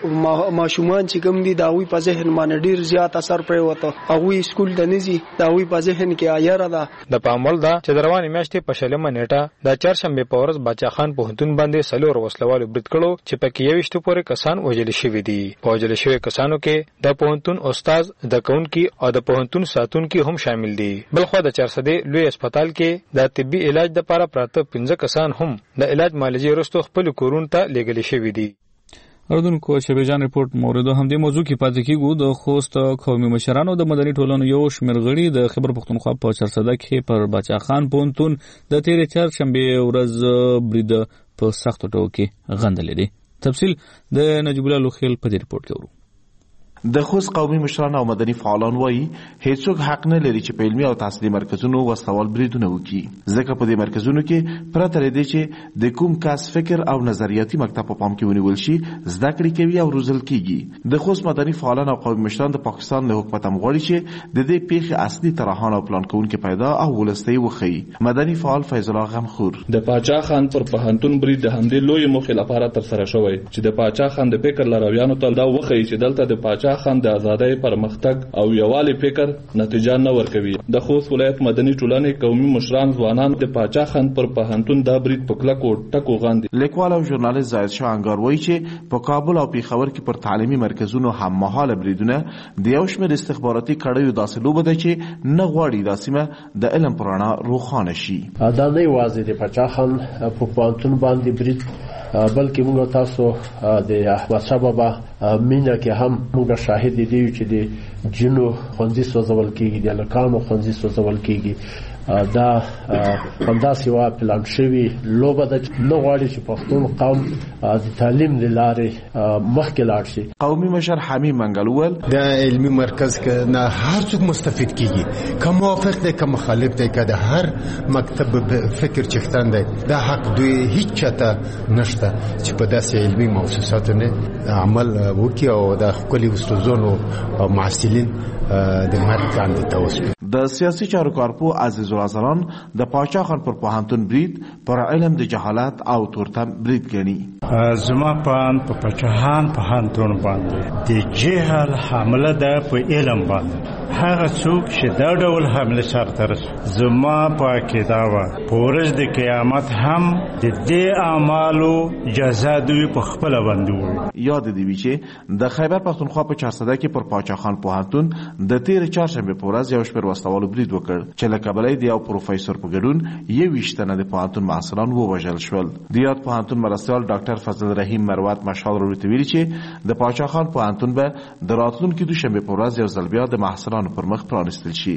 ماشومان چې کوم دي دا وی په ذهن باندې ډیر زیات اثر پروته او سکول د نزي دا وی په ذهن کې آیره ده د پامل دا چې دروانې میاشتې په شلمه نیټه د چهارشنبه په ورځ باچا خان پوهنتون باندې سلور وسلوالو برید کړو چې پکې یوشت پورې کسان وژل شوي دي په وژل شوي کسانو کې د پوهنتون استاد د کونکي او د پوهنتون ساتونکي هم شامل دي بلخو د چارسده لوی هسپتال کې د طبي علاج لپاره پراته پنځه کسان هم د علاج معالجې وروسته خپل کورون ته لېږل شوي دي اردوونکو شبيجان رپورت مورید هم د موضوع کې پاتې کیږو د خوست قومي مشرانو د مدني ټولنو یو شمېر غړي د خبر پښتونخوا په چارسده کې پر باچا خان پونتون د تیر چهارشنبه ورځ برید په سخت ټوکې غندل دي تفصیل د نجیب الله لوخیل په رپورت کې ورو د خوست قومي مشران او مدني فعالان وایي هیڅوک حق نه لري چې په علمي او تحصیلي مرکزونو وسوال بریدونه وکړي ځکه په دې مرکزونو کې پرته لري چې د کوم کس فکر او نظریاتي مکتب په پام کې ونیول شي زده کړې کوي او روزل کیږي د خوست مدني فعالان او قومي مشران د پاکستان له حکومت مغواړي چې د دې پیښې اصلي طرحان او پلان کوونکي پیدا او ولستي وخی مدني فعال فیض الله غمخور د پاچا خان پر پوهنتون برید د همدې لوی موخې لپاره تر سره شوی چې د پاچا خان د فکر لارویانو ته دا وخی چې دلته د پاچا خان د آزادۍ پرمختګ او یوالي فکر نتیجه نه ورکوي د خوست ولایت مدني ټولنې قومي مشران ځوانان د پاچا خان پر پوهنتون دا برید په کلکو ټکو غاندي لیکوال او ژورنالیست زاهد شاه انګار وایي چې په کابل او پیښور کې پر تعلیمي مرکزونو هم مهاله بریدونه د یو شمېر استخباراتي کړیو داسې لوبه ده چې نه غواړي دا سیمه د علم پر رڼا روښانه شي دا نه یوازې د پاچا خان په پوهنتون باندې برید بلکې موږ تاسو د احمد شاه بابا مینا کې هم موږ شاهد دي چې د جنو خوندي سوځول کېږي د لکانو خوندي سوځول کېږي دا همدا سیوا پلان شوی لوبه د نه غواړي چې پښتون قوم د تعلیم لاره مخکې لاړ شي قومي مشر حمید منګلول د علمي مرکز کې نه هر څوک مستفید کیږي کوم موافق دی کوم مخالف دی کده هر مکتب فکر چختن دی دا حق دوی هیڅ چاته نشته چې په داسې علمي مؤسساتو نه عمل وکړي او د خپل استادانو او معسلین د مرګ باندې توسل د سیاسي چارو کارپو عزیز العزلان د پاچا خان پر پوهنتون برید پر علم د جهالت او تورتم برید ګڼي. زما پان په پاچاهان پوهنتون باندې د جهل حمله ده په علم باندې. هغه څوک چې دا ډول حمله سرته رسوي زما په عقیده وه په ورځ د قیامت هم د دې اعمالو جزا دوی په خپله باندې ووي. یاد دې وي چې د خیبر پښتونخوا په چارسده کې پر پاچا خان پوهنتون د تېرې چهارشنبې په ورځ یو شمېر وسلوالو برید وکړ چې له کبله د یو پروفیسور په ګډون یوویشت تنه د پوهنتون محصلان ووژل شول. د یاد پوهنتون مرستیال ډاکټر فضل رحیم مروت مشال راته ویلي چې د پاچا خان پوهنتون به د راتلونکي دوشنبې په ورځ یو ځل بیا د محصلانو پر مخ پرانستل شي.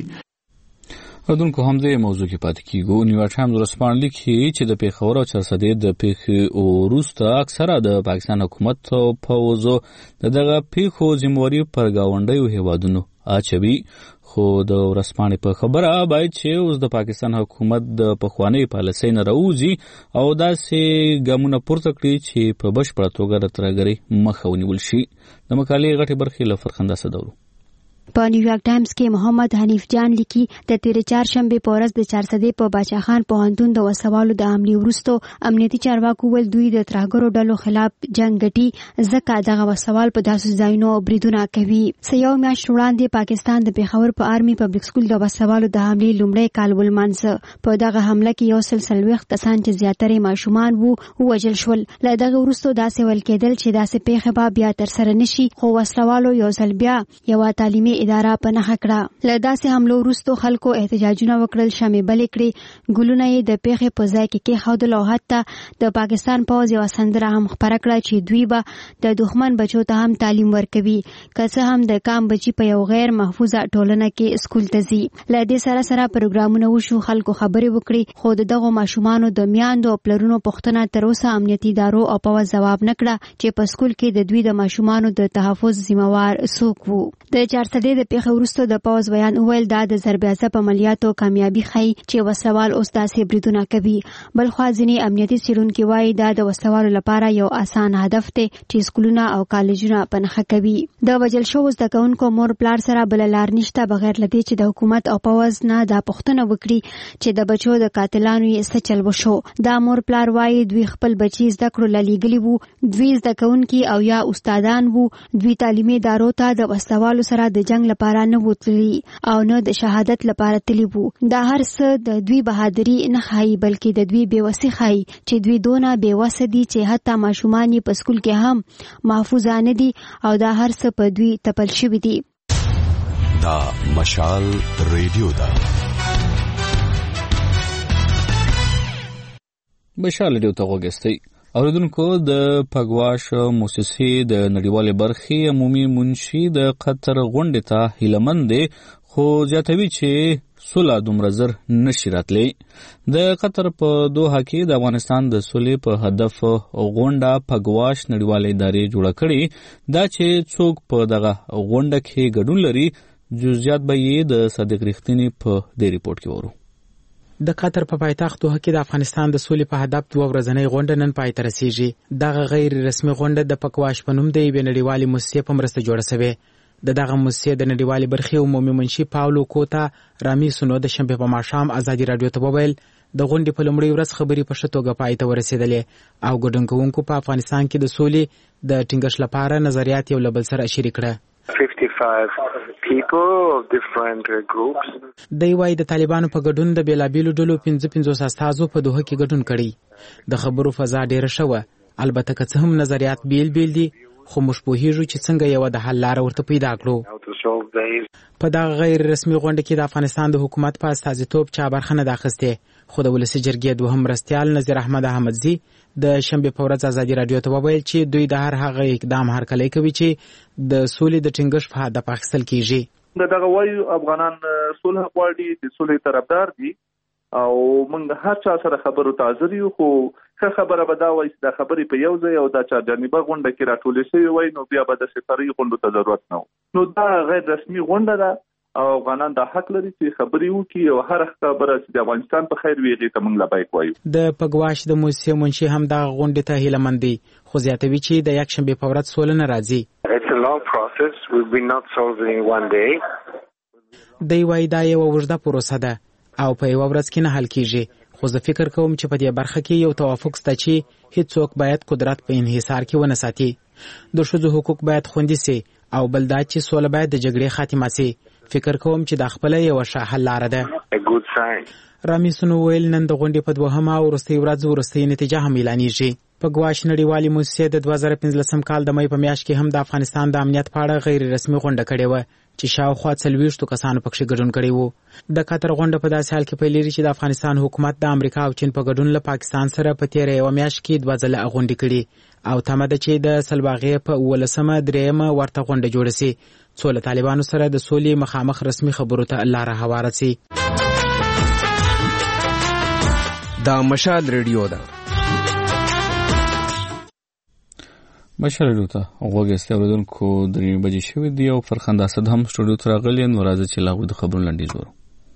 اردوونکو هم دې موضوع کې پاتې کیږو. نیویارک ټایمز ورسپاند لیکي چې د پیښور او چارسدې د پیښې وروسته اکثره د پاکستان حکومت او پوځو د دغه پیښو ذمہواري پر گاونډیو هیوادونو اچوي. خو د ورسپاند په خبره باید چې اوس د پاکستان حکومت د پخوانی پالیسۍ نه راوځي او داسې ګامونه پورته کړي چې په بشپړه توګه د ترهګرۍ مخه ونیول شي. د مقالې غټې برخې له فرخنده صدورو. په نیویارک ټایمز کې محمد حنیف جان لیکي د تیرې چهارشنبې په ورځ د چارسدې په باچا خان پوهنتون د وسوالو د حملې وروسته امنیتي چارواکو ول دوی د ترهګرو ډلو خلاف جنګ ګټي ځکه دغه وسوال په داسې ځایونو بریدونه کوي. سیاو میاشت وړاندې پاکستان د پیښور په آرمي پبلک سکول د وسوالو د حملې لومړی کال ولمانځه. په دغه حمله کې یو سل څلوېښت کسان چې زیاتره ماشومان وو ووژل شول. له دغه وروسته داسې ویل کېدل چې داسې پیښه به بیا ترسره نشي، خو وسوالو یو ځل بیا یوه تعلیمي اداره په نښه کړه. له داسې حملو وروسته خلکو احتجاجونه وکړل، شمې بلې کړې، ګلونه یې د پیښې په ځای کې کېښودل او حتی د پاکستان پوځ یوه سندره هم خپره کړه چې دوی به د دښمن بچو ته هم تعلیم ورکوي که څه هم د کام بچي په یو غیر محفوظه ټولنه کې سکول ته ځي. له دې سره سره پروګرامونه وشو، خلکو خبرې وکړي، خو د دغو ماشومانو د میاندو او پلرونو پوښتنه تر اوسه امنیتي ادارو او پوځ ځواب نه کړه چې په سکول کې د دوی د ماشومانو د تحفظ ذمہوار څوک وو. د چارسدې د پیښې وروسته د پوځ بیان وویل دا د ضرب عضب عملیاتو کامیابي ښیي چې وسوال اوس داسې بریدونه کوي. بلخوا ځینې امنیتي څېړونکي وایي دا د وسوالو لپاره یو اسان هدف دی چې سکولونه او کالجونه په نښه کوي. د وژل شوو زده کوونکو مور پلار سره بله لار نشته بغیر له دې چې د حکومت او پوځ نه دا پوښتنه وکړي چې د بچو د قاتلانو یې څه چل وشو. دا مور پلار وایي دوی خپل بچي زده کړو له لیږلي وو، دوی زده کوونکي او یا استادان وو، دوی تعلیمي ادارو ته د وسوالو سره د جنګ لپاره نه وتلي او نه د شهادت لپاره تللی وو. دا هر څه د دوی بهادري نه ښایي بلکې د دوی بېوسي ښایي چې دوی دونه بېوسه دي چې حتی ماشومان یې په سکول کې هم محفوظه نه دي او دا هر څه په دوی تپل شوي دي. دا مشال ریډیو ده. مشال ریډیو ته غوږ یاستئ. اوریدونکو د پګواش موسسې د نړیوالې برخې عمومي منشي د قطر غونډې ته هیله مند دی، خو زیاتوي چې سوله دومره زر نشي راتلی. د قطر په دوحه کې د افغانستان د سولې په هدف غونډه پګواش نړیوالې ادارې جوړه کړې. دا چې څوک په دغه غونډه کې ګډون لري جزئیات به یې د صادق ریښتیني په دې ریپورت کې ورو. د قطر په پایتخت دوحه کې د افغانستان د سولې په هدف دوه ورځنۍ غونډه نن پای ته رسیږي. دغه غیر رسمي غونډه د پکواش په نوم د یوې نړیوالې موسسې په مرسته جوړه شوې. د دغه موسسې د نړیوالې برخې عمومي منشي پاولو کوتا رامي سونو د شنبې په ماښام ازادي راډیو ته وویل د غونډې په لومړۍ ورځ خبرې په ښه توګه پای ته ورسېدلې او ګډون کوونکو په افغانستان کې د سولې د ټینګښت لپاره نظریات یو له بل سره شریک کړه. دی وايي د طالبانو په ګډون د بیلابیلو ډلو پنځه پنځوس استازو په دوحه کې ګډون کړی. د خبرو فضا ډیره شوه، البته که څه هم نظریات بیل بیل دي، خو موږ پوهیږو چې څنګه یو د حل لاره ورته پیدا کړو. په دغه غیر رسمي غونډه کې د افغانستان د حکومت په استازیتوب چا برخه نه ده اخیستې، خو د ولسي جرګې دوهم مرستیال نظیر احمد احمدزي د شنبې په ورځ ازادي راډیو ته وویل چې دوی د هر هغه اقدام هرکلی کوي چې د سولې د ټینګښت په هدف اخیستل کیږي. دغه وایي افغانان صلح غواړي، د صلح طرفدار دي او موږ هر چا سره خبرو ته حاضر یو، خو ښه خبره به دا وایي چې دا خبرې په یو ځای او دا چار جانبه غونډه کې راټولې شوې وای نو بیا به د سفري غونډو ته ضرورت نه و. نو دا غیر رسمي غونډه ده او افغانان دا حق لري چې خبرې وکړي او هر خبره چې د افغانستان په خیر وي هغې ته موږ لبیک وایو. د پګواش د موسسې منشي هم دغه غونډې ته هیله مند دی، خو زیاتوي چې د یکشنبې په ورځ سوله نه راځي. دی وایي دا یوه اوږده پروسه ده او په یوه ورځ کې نه حل کیږي، خو زه فکر کوم چې په دې برخه کې یو توافق شته چې هیڅوک باید قدرت په انحصار کې ونه ساتي. د ښځو حقوق باید خوندي سي او بل دا چې سوله باید د جګړې خاتمه سي. فکر کوم چې دا خپله یوه ښه حل لاره ده. رامیسون وویل نن د غونډې په دوهمه او وروستۍ ورځ وروستۍ نتیجه هم اعلانیږي. په ګواش نړیوالې موسسې د دوه زره پنځلسم کال د مۍ په میاشت کې هم د افغانستان د امنیت په اړه غیر رسمي غونډه کړې وه چې شاوخوا څلوېښتو کسانو پکښې ګډون کړی و. د قطر غونډه په داسې حال کې پیلېږي چې د افغانستان حکومت د امریکا او چین په ګډون له پاکستان سره په تېره یوه میاشت کې دوه ځله غونډې کړي او تمه ده چې د سلواغې په اوولسمه درېیمه ورته غونډه جوړه سي څو له طالبانو سره د سولې مخامخ رسمي خبرو ته لاره هواره سي. دا مشال ریډیو ده. مشال ریډیو ته غوږ ایستی اورېدونکو درې بجې شوي دي او فرخنده اسد هم سټوډیو ته راغلی. نو راځه چې له هغوی د خبرونو لنډیز ورو.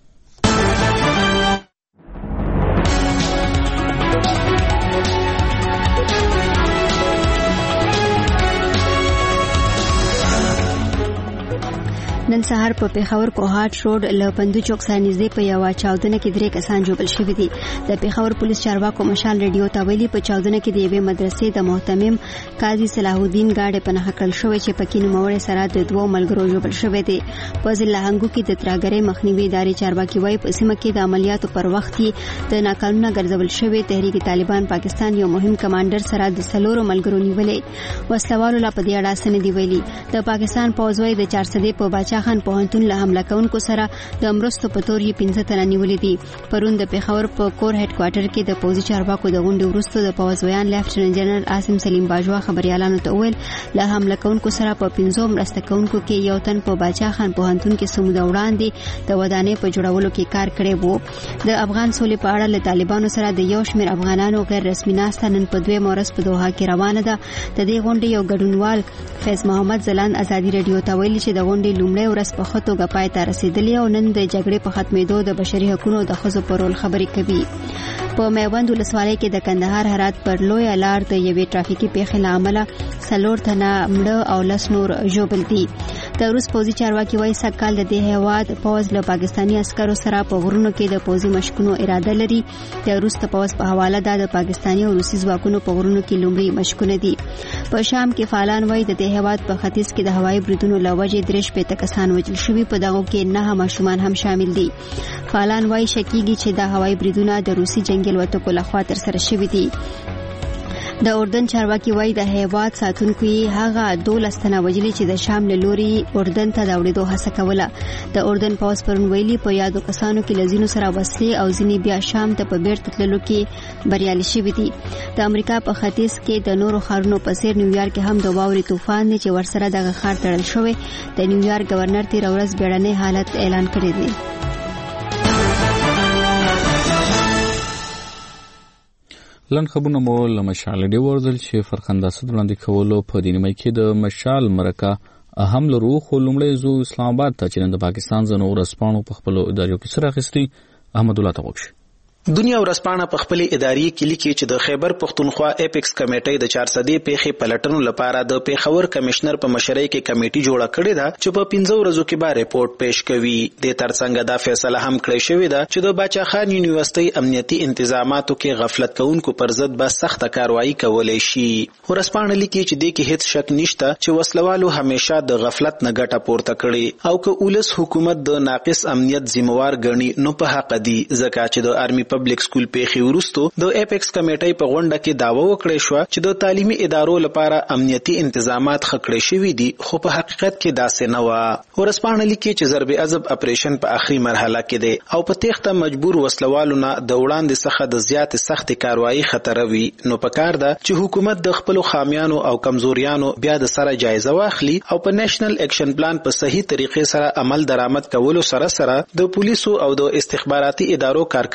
نن سهار په پیښور کوهاټ روډ له پندو چوک سره نږدې په یوه چاودنه کې درې کسان ژوبل شوي دي. د پیښور پولیس چارواکو مشال ریډیو ته ویلي په چاودنه کې د یوې مدرسې د محتمم قاضي صلاح الدین ګاډی په نښه کړل شوی چې پکې نوموړی سره د دوو ملګرو ژوبل شوی دی. په ضلع هنګو کې د ترهګرۍ مخنیوي ادارې چارواکي وایي په سیمه کې د عملیاتو پر وخت یې د ناقانونه ګرځول شوی تحریک طالبان پاکستان یو مهم کمانډر سره د څلورو ملګرو نیولې. وسلوالو لا په دې اړه څه نه دي ویلي. د پاکستان پوځ وایي د چارسدې په باچا خان پوهنتون له حمله کوونکو سره د مرستو په تور یې پنځه تنه نیولي دي. پرون د پیښور په کور هډ کوارټر کې د پوځي چارواکو د غونډې وروسته د پوځ ویان لیفټننټ جنرال عاصم سلیم باجوا خبريالانو ته وویل له حمله کوونکو سره په پنځو مرسته کوونکو کې یو تن په باچا خان پوهنتون کې سموده وړاندې د ودانۍ په جوړولو کې کار کړی وو. د افغان سولې په اړه له طالبانو سره د یو شمېر افغانانو غیر رسمي ناسته نن په دویمه ورځ په دوحه کې روانه ده. د دې غونډې یو ګډونوال فیض محمد زلاند ازادي رادیو ته ویلي چې د غونډې لومړۍ ورځ په ښه توګه پای ته رسېدلې او نن د جګړې په ختمېدو د بشري حقوقو د ښځو په رول خبرې کوي. په میوند ولسوالۍ کې د کندهار هرات پر لویه لار د یوې ټرافیکي پیښې له امله څلور تنه مړه او لس نور ژوبل دي. د روس پوځي چارواکي وایي سږ کال د دې هېواد پوځ له پاکستاني عسکرو سره په غرونو کې د پوځي مشقونو اراده لري. د روس د پوځ په حواله دا د پاکستاني او روسي ځواکونو په غرونو کې لومړي مشقونه دي. په شام کې فعالان وایي د دې هېواد په ختیځ کې د هوایي بریدونو له وجې درې شپېته کسان وژل شوي، په دغو کې نهه ماشومان هم شامل دي. فعالان وایي شکیږي چې دا هوایي بریدونه د روسي جنګي الوتکو لخوا ترسره شوي دي. د اردن چارواکي وایي د هیواد ساتونکو یې هغه دولس تنه وژلي چې د شام له لوري اردن ته د وړېدو هڅه کوله. د اردن پوځ پرون ویلي په یادو کسانو کې له ځینو سره وسلې او ځینې بیا شام ته په بیرته تللو کې بریالي شوي دي. د امریکا په ختیځ کې د نورو ښارونو په څېر نیویارک کې هم د واورې طوفان دی چې ورسره دغه ښار تړل شوی. د نیویارک گورنر تېره ورځ بیړنی حالت اعلان کړی دی. لن خبرونه مو له مشال ډېر ورزل چې فرخنده اسد وړاندې کولو په دې نیمه کې د مشال مرکه اهم لرو. خو لومړی زو اسلام آباد ته چې د پاکستان ځنو ورسپانو په خپل ادارو کې سره اخیستي احمد الله توغش دنیا ورسپانه په خپل اداري کې لیکي چې د خیبر پختونخوا اپیکس کمیټې د چار سدې پیښې پلټنو لپاره د پیښور کمشنر په مشرۍ کې کمیټي جوړه کړې ده چې په پنځو ورځو کې به ریپورت پیش کوي. د ترڅنګ دا فیصله هم کړې شوې ده چې د باچا خان یونیورسيټي امنیتي انتظاماتو کې غفلت کوونکو پر ضد به سخت کاروایی کولای شي. ورسپانه لیکي چې د کې هیڅ شک نشته چې وسلوالو همیشه د غفلت نه ګټه پورته کړې او که ولس حکومت د ناقص امنیت ذمہوار ګڼي نو په حق دي، ځکه چې د آرمي پبلک سکول پیښې وروسته د اپیکس کمیټې په غونډه کې داوا وکړې شو چې د تعلیمي ادارو لپاره امنیتي انتظامات خکړې شوي دي، خو په حقیقت کې داسې نه و. ورسپانه لیکي چې ضرب عضب اپریشن په اخري مرحله کې دی او په تېښته مجبور وسلوالو نه د وړاندې څخه د زیات سخت کاروایی خطر وي. نو پکار ده چې حکومت د خپل خامیانو او کمزوریانو بیا د سره جایزه واخلي او په نېشنل اکشن پلان په صحیح طریقې سره عمل درآمد کولو سره سره د پولیسو او د استخباراتي ادارو کارکردګي د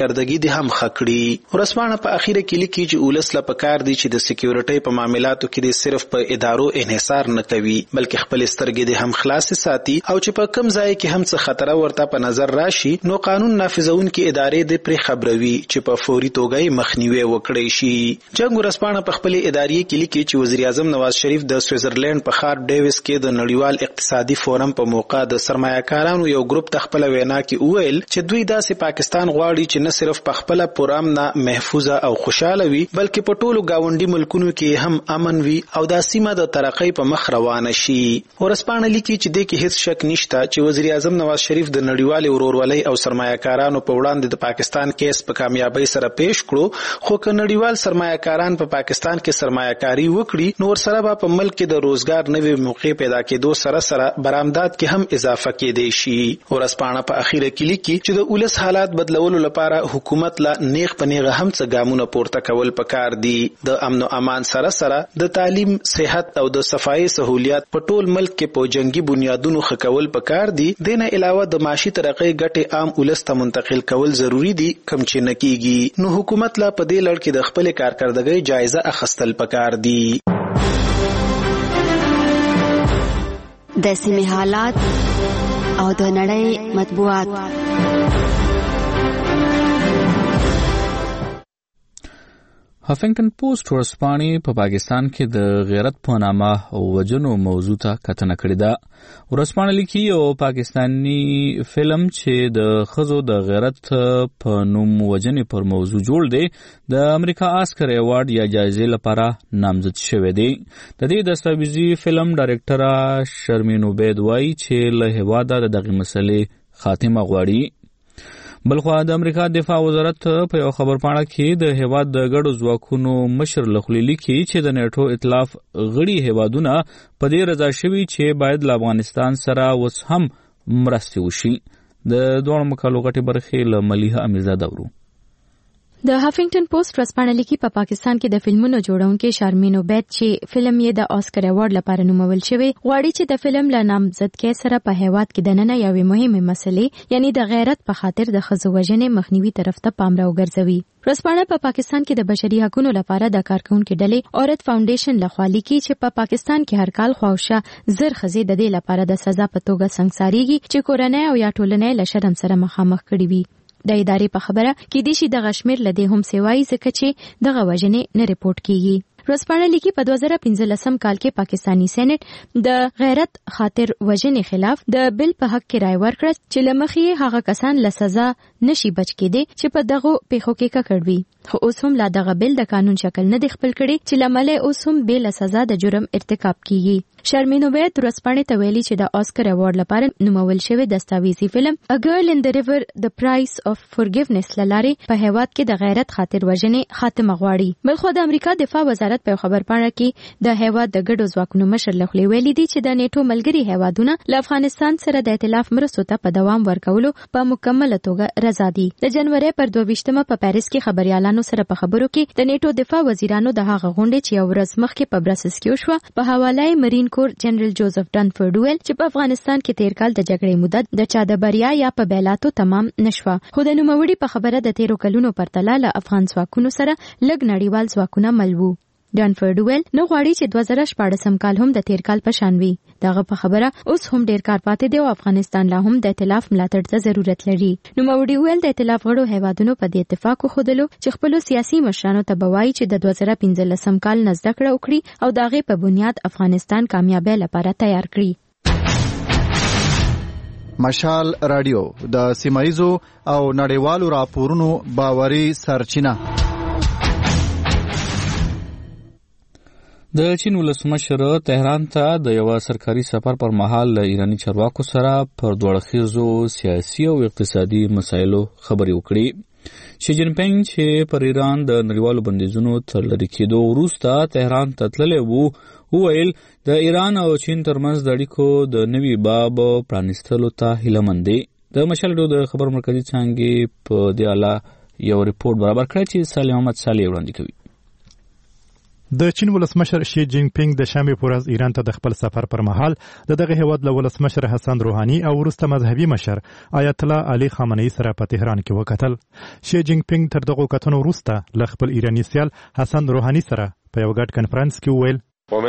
دې هم خکړي. ورسپانه په اخیره کې لیکي چې ولس لا پکار دي چې د سکیورټي په معاملاتو کې د صرف په ادارو انحصار نه کوي بلکې خپل سترګې د هم خلاص ساتي او چې په کم ځای کې هم څه خطر ورته په نظر راشي نو قانون نافذونکي ادارې د پرې خبروي چې په فوري توګه مخنیوي وکړي شي. جنگ ورسپانه په خپل ادارې کې لیکي چې وزیر اعظم نواز شریف د سویټزرلند په ښار ډیویس کې د نړیوال اقتصادي فورم په موقع د سرمایه‌کارانو یو ګروپ ته خپل وینا کې وویل چې دوی داسې پاکستان غواړي چې نه صرف په خپل پرامن محفوظه او خوشاله وي بلکې په ټولو گاونډي ملکونو کې هم امن وي او د سیمه د ترقۍ په مخ روانه شي. ورسپانه لیکي چې د کې هیڅ شک نشته چې وزیر اعظم نواز شریف د نړیوال ورورولۍ او سرمایه‌کارانو په وړاندې د پاکستان کیس په کامیابی سره پیش کړو خو که نړیوال سرمایه‌کاران په پاکستان کې سرمایه‌کاري وکړي نو ورسره به په ملک کې د روزګار نوې موقع پیدا کېدو سره سره برآمدات کې هم اضافه کېدای شي. ورسپانه په اخیره کې لیکي چې د ولس حالات بدلولو لپاره حکومت لا نیغ په نیغه هم څه ګامونه پورته کول پکار دي. د امن او امان سره سره د تعلیم، صحت او د صفایي سہولیات په ټول ملک کې په جنگي بنیادونو خکول پکار دي. دنه علاوه د معاشي ترقۍ ګټې عام ولس ته منتقل کول ضروری دي کم چې نکېږي. نو حکومت لا په دې لړ کې د خپل کارکردګۍ جایزه اخیستل پکار دي. د سیمې حالات او د نړۍ مطبوعات. هافنګټن پوسټ ورسپانې په پاکستان کې د غیرت په نامه وجنو موضوع ته کتنه کړې ده. ورسپانې لیکي یو پاکستانی فلم چې د ښځو د غیرت په نوم وجنې پر موضوع جوړ دی د امریکا آسکر ایوارډ یا جایزې لپاره نامزد شوی دی. د دې دستاویزي فلم ډایرکټره شرمین عبید وایي چې له هېواده د دغې مسلې خاتمه غواړي. بلخوا د امریکا دفاع وزارت په یو خبرپاڼه کې د هېواد د ګډو ځواکونو مشر لخوا لیکي چې د نیټو ائتلاف غړي هېوادونه په دې رضا شوي چې باید له افغانستان سره اوس هم مرستې وشي. د دواړو مقالو غټې برخې له ملیحه امیرزاده ورو. د هافنګټن پوسټ ورسپانه لیکي په پاکستان کې د فلمونو جوړونکي شرمین عبید چې فلم یې د آسکر ایوارډ لپاره نومول شوی غواړي چې د فلم له نامزدګۍ سره په هیواد کې د نننه یوې مهمه مسلې یعنی د غیرت په خاطر د ښځو وژنې مخنیوي طرف ته پام راوګرځوي. ورسپانه په پاکستان کې د بشري حقوقو لپاره د کارکونکو ډلې اورت فاونډیشن لخوا لیکي چې په پاکستان کې هر کال خواوشه زر ښځې د دې لپاره د سزا په توګه سنګساریږي چې کورنۍ او یا ټولنې له شرم سره مخامخ کړي وي. د ادارې په خبره کې دي چې د غشمیر لدې هم سیوای ځکه چې د غوژنې نه ریپورت کیږي. ورسپانه لیکي په دوه زره پنځلسم کال کې پاکستانی سېنات د غیرت خاطر وژنې خلاف د بل په حق کې رائے ورکړه چې لمخې هغه کسان له سزا نشي بچ کېدي چې په دغه پیښو کې ککړ وي. خو اوس هم لا دغه بل د قانون شکل نه دی خپل کړي چې لمله اوس هم بل سزا د جرم ارتکاب کیږي. شرمین عبید ورسپانه ته ویلي چې د آسکر ایوارډ لپاره نومول شوی دستاویزي فلم A Girl in the River The Price of Forgiveness لاره په هیواد کې د غیرت خاطر وژنې خاتمه غواړي. بلخو د امریکا دفاع وزارت په خبرپاڼه کې د هیواد د ګډو ځواکونو مشر لخوا ویلي دي چې د نیټو ملګري هیوادونه له افغانستان سره د ائتلاف مرستو ته په دوام ورکولو په مکمله توګه رضا دي. د جنوري پر دوه ویشتمه په پاریس کې خبريالانو سره په خبرو کې د نیټو دفاع وزیرانو د هغه غونډې چې یو ورځ مخکې په براسلز کې وشوه په حواله مرین کور جنرال جوزف ډنفورد ویل چې په افغانستان کې تیر کال د جګړې مدت د چا د بریا یا په بیلاتو تمام نشوه. خو د نوموړي په خبره د تیرو کلونو پرتله له افغان ځواکونو سره لږ نړیوال ځواکونه مل وو. ډنفورد ویل نو غواړي چې دوه زره شپاړسم کال هم د تیر کال په شان وي. دغه په خبره اوس هم ډیر کار پاتې دی او افغانستان لا هم د ائتلاف ملاتړ ته ضرورت لري. نو نوموړي ویل د ائتلاف غړو هیوادونو په دې اتفاق وخدلو چې خپل سیاسي مشرانو ته بوایي چې د دوه زره پنځلسم کال نه زده کړه وکړي او دغه په بنیاد افغانستان کامیابی لپاره تیار کړي. مشال رادیو د سیمایزو او نړیوالو راپورونو باوري سرچینه. د چین ولسمشر تهران ته د یو سرکاري سفر پر مهال له ایرانی چارواکو سره پر دوړخیزو سیاسي او اقتصادي مسایلو خبرې وکړې. شي جین پینګ چې پر ایران د نړیوالو بندیزونو تر لرې کېدو وروسته تهران ته تللی وو وویل د ایران او چین ترمنځ د اړیکو د نوي باب پرانیستلو ته هیله مند دی. د مشال رادیو د خبر مرکزي څانګې په دې اړه یو ریپورت برابر کړی چې صالح محمد صالح وړاندې کوي. د چین ولسمشر شي جین پینګ د شنبه په ورځ ایران ته د خپل سفر پر مهال د دغه هیواد له ولسمشر حسن روحاني او وروسته مذهبي مشر آیت الله علي خامنه‌ای سره په تهران کې وکتل. شي جین پینګ تر دغه کتنو وروسته له خپل ایراني سیال حسن روحاني سره په یو ګډ کنفرانس کې وویل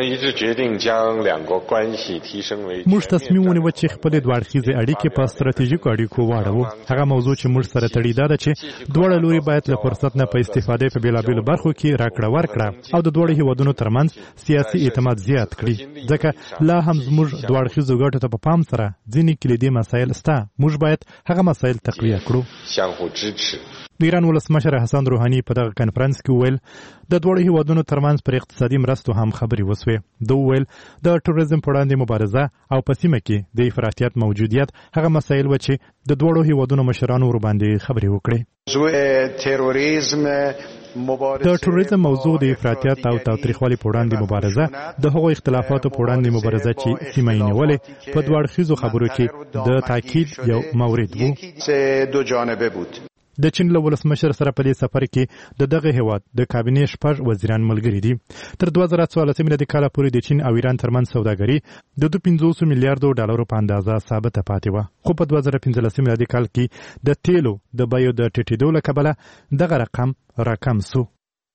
موږ تصمیم ونیو چې خپل دوه اړخیزې اړیکې په ستراتیژیکو اړیکو واړوو. هغه موضوع چې موږ سره تړي ده چې دواړه لوري باید له فرصت نه په استفادې په بیلابیلو برخو کې راکړه ورکړه او د دواړو هیوادونو ترمنځ سیاسي اعتماد زیات کړي. ځکه لا هم زموږ دوه اړخیزو ګټو ته په پام سره ځینې کلیدي مسایل شته. موږ باید هغه مسایل تقویه کړو. د ایران ولسمشر حسن روحاني په دغه کنفرانس کې وویل د دواړو هیوادونو ترمنځ پر اقتصادي مرستو هم خبرې وسوې. ده وویل د ټوریزم په وړاندې مبارزه او په سیمه کې د افراطیت موجودیت هغه مسایل و چې د دواړو هیوادونو مشرانو ورباندې خبرې وکړې. د ټوریزم موضوع د افراطیت او تاوتریخوالي په وړاندې مبارزه د هغو اختلافاتو په وړاندې مبارزه چې سیمه یې نیولې په دوه اړخیزو خبرو کې د تاکید یو مورد و. د چین له ولسمشر سره په دې سفر کې د دغه هیواد د کابینې شپږ وزیران ملګري دي. تر دوه زره څوارلسم میلادي کال پورې د چین او ایران ترمنځ سوداګري د دوه پنځوس میلیارډو ډالرو په اندازه ثابته پاتې وه. خو په دوه زره پنځلسم میلادي کال کې د تیلو د بیو د ټیټېدو له کبله دغه رقم راکم سو.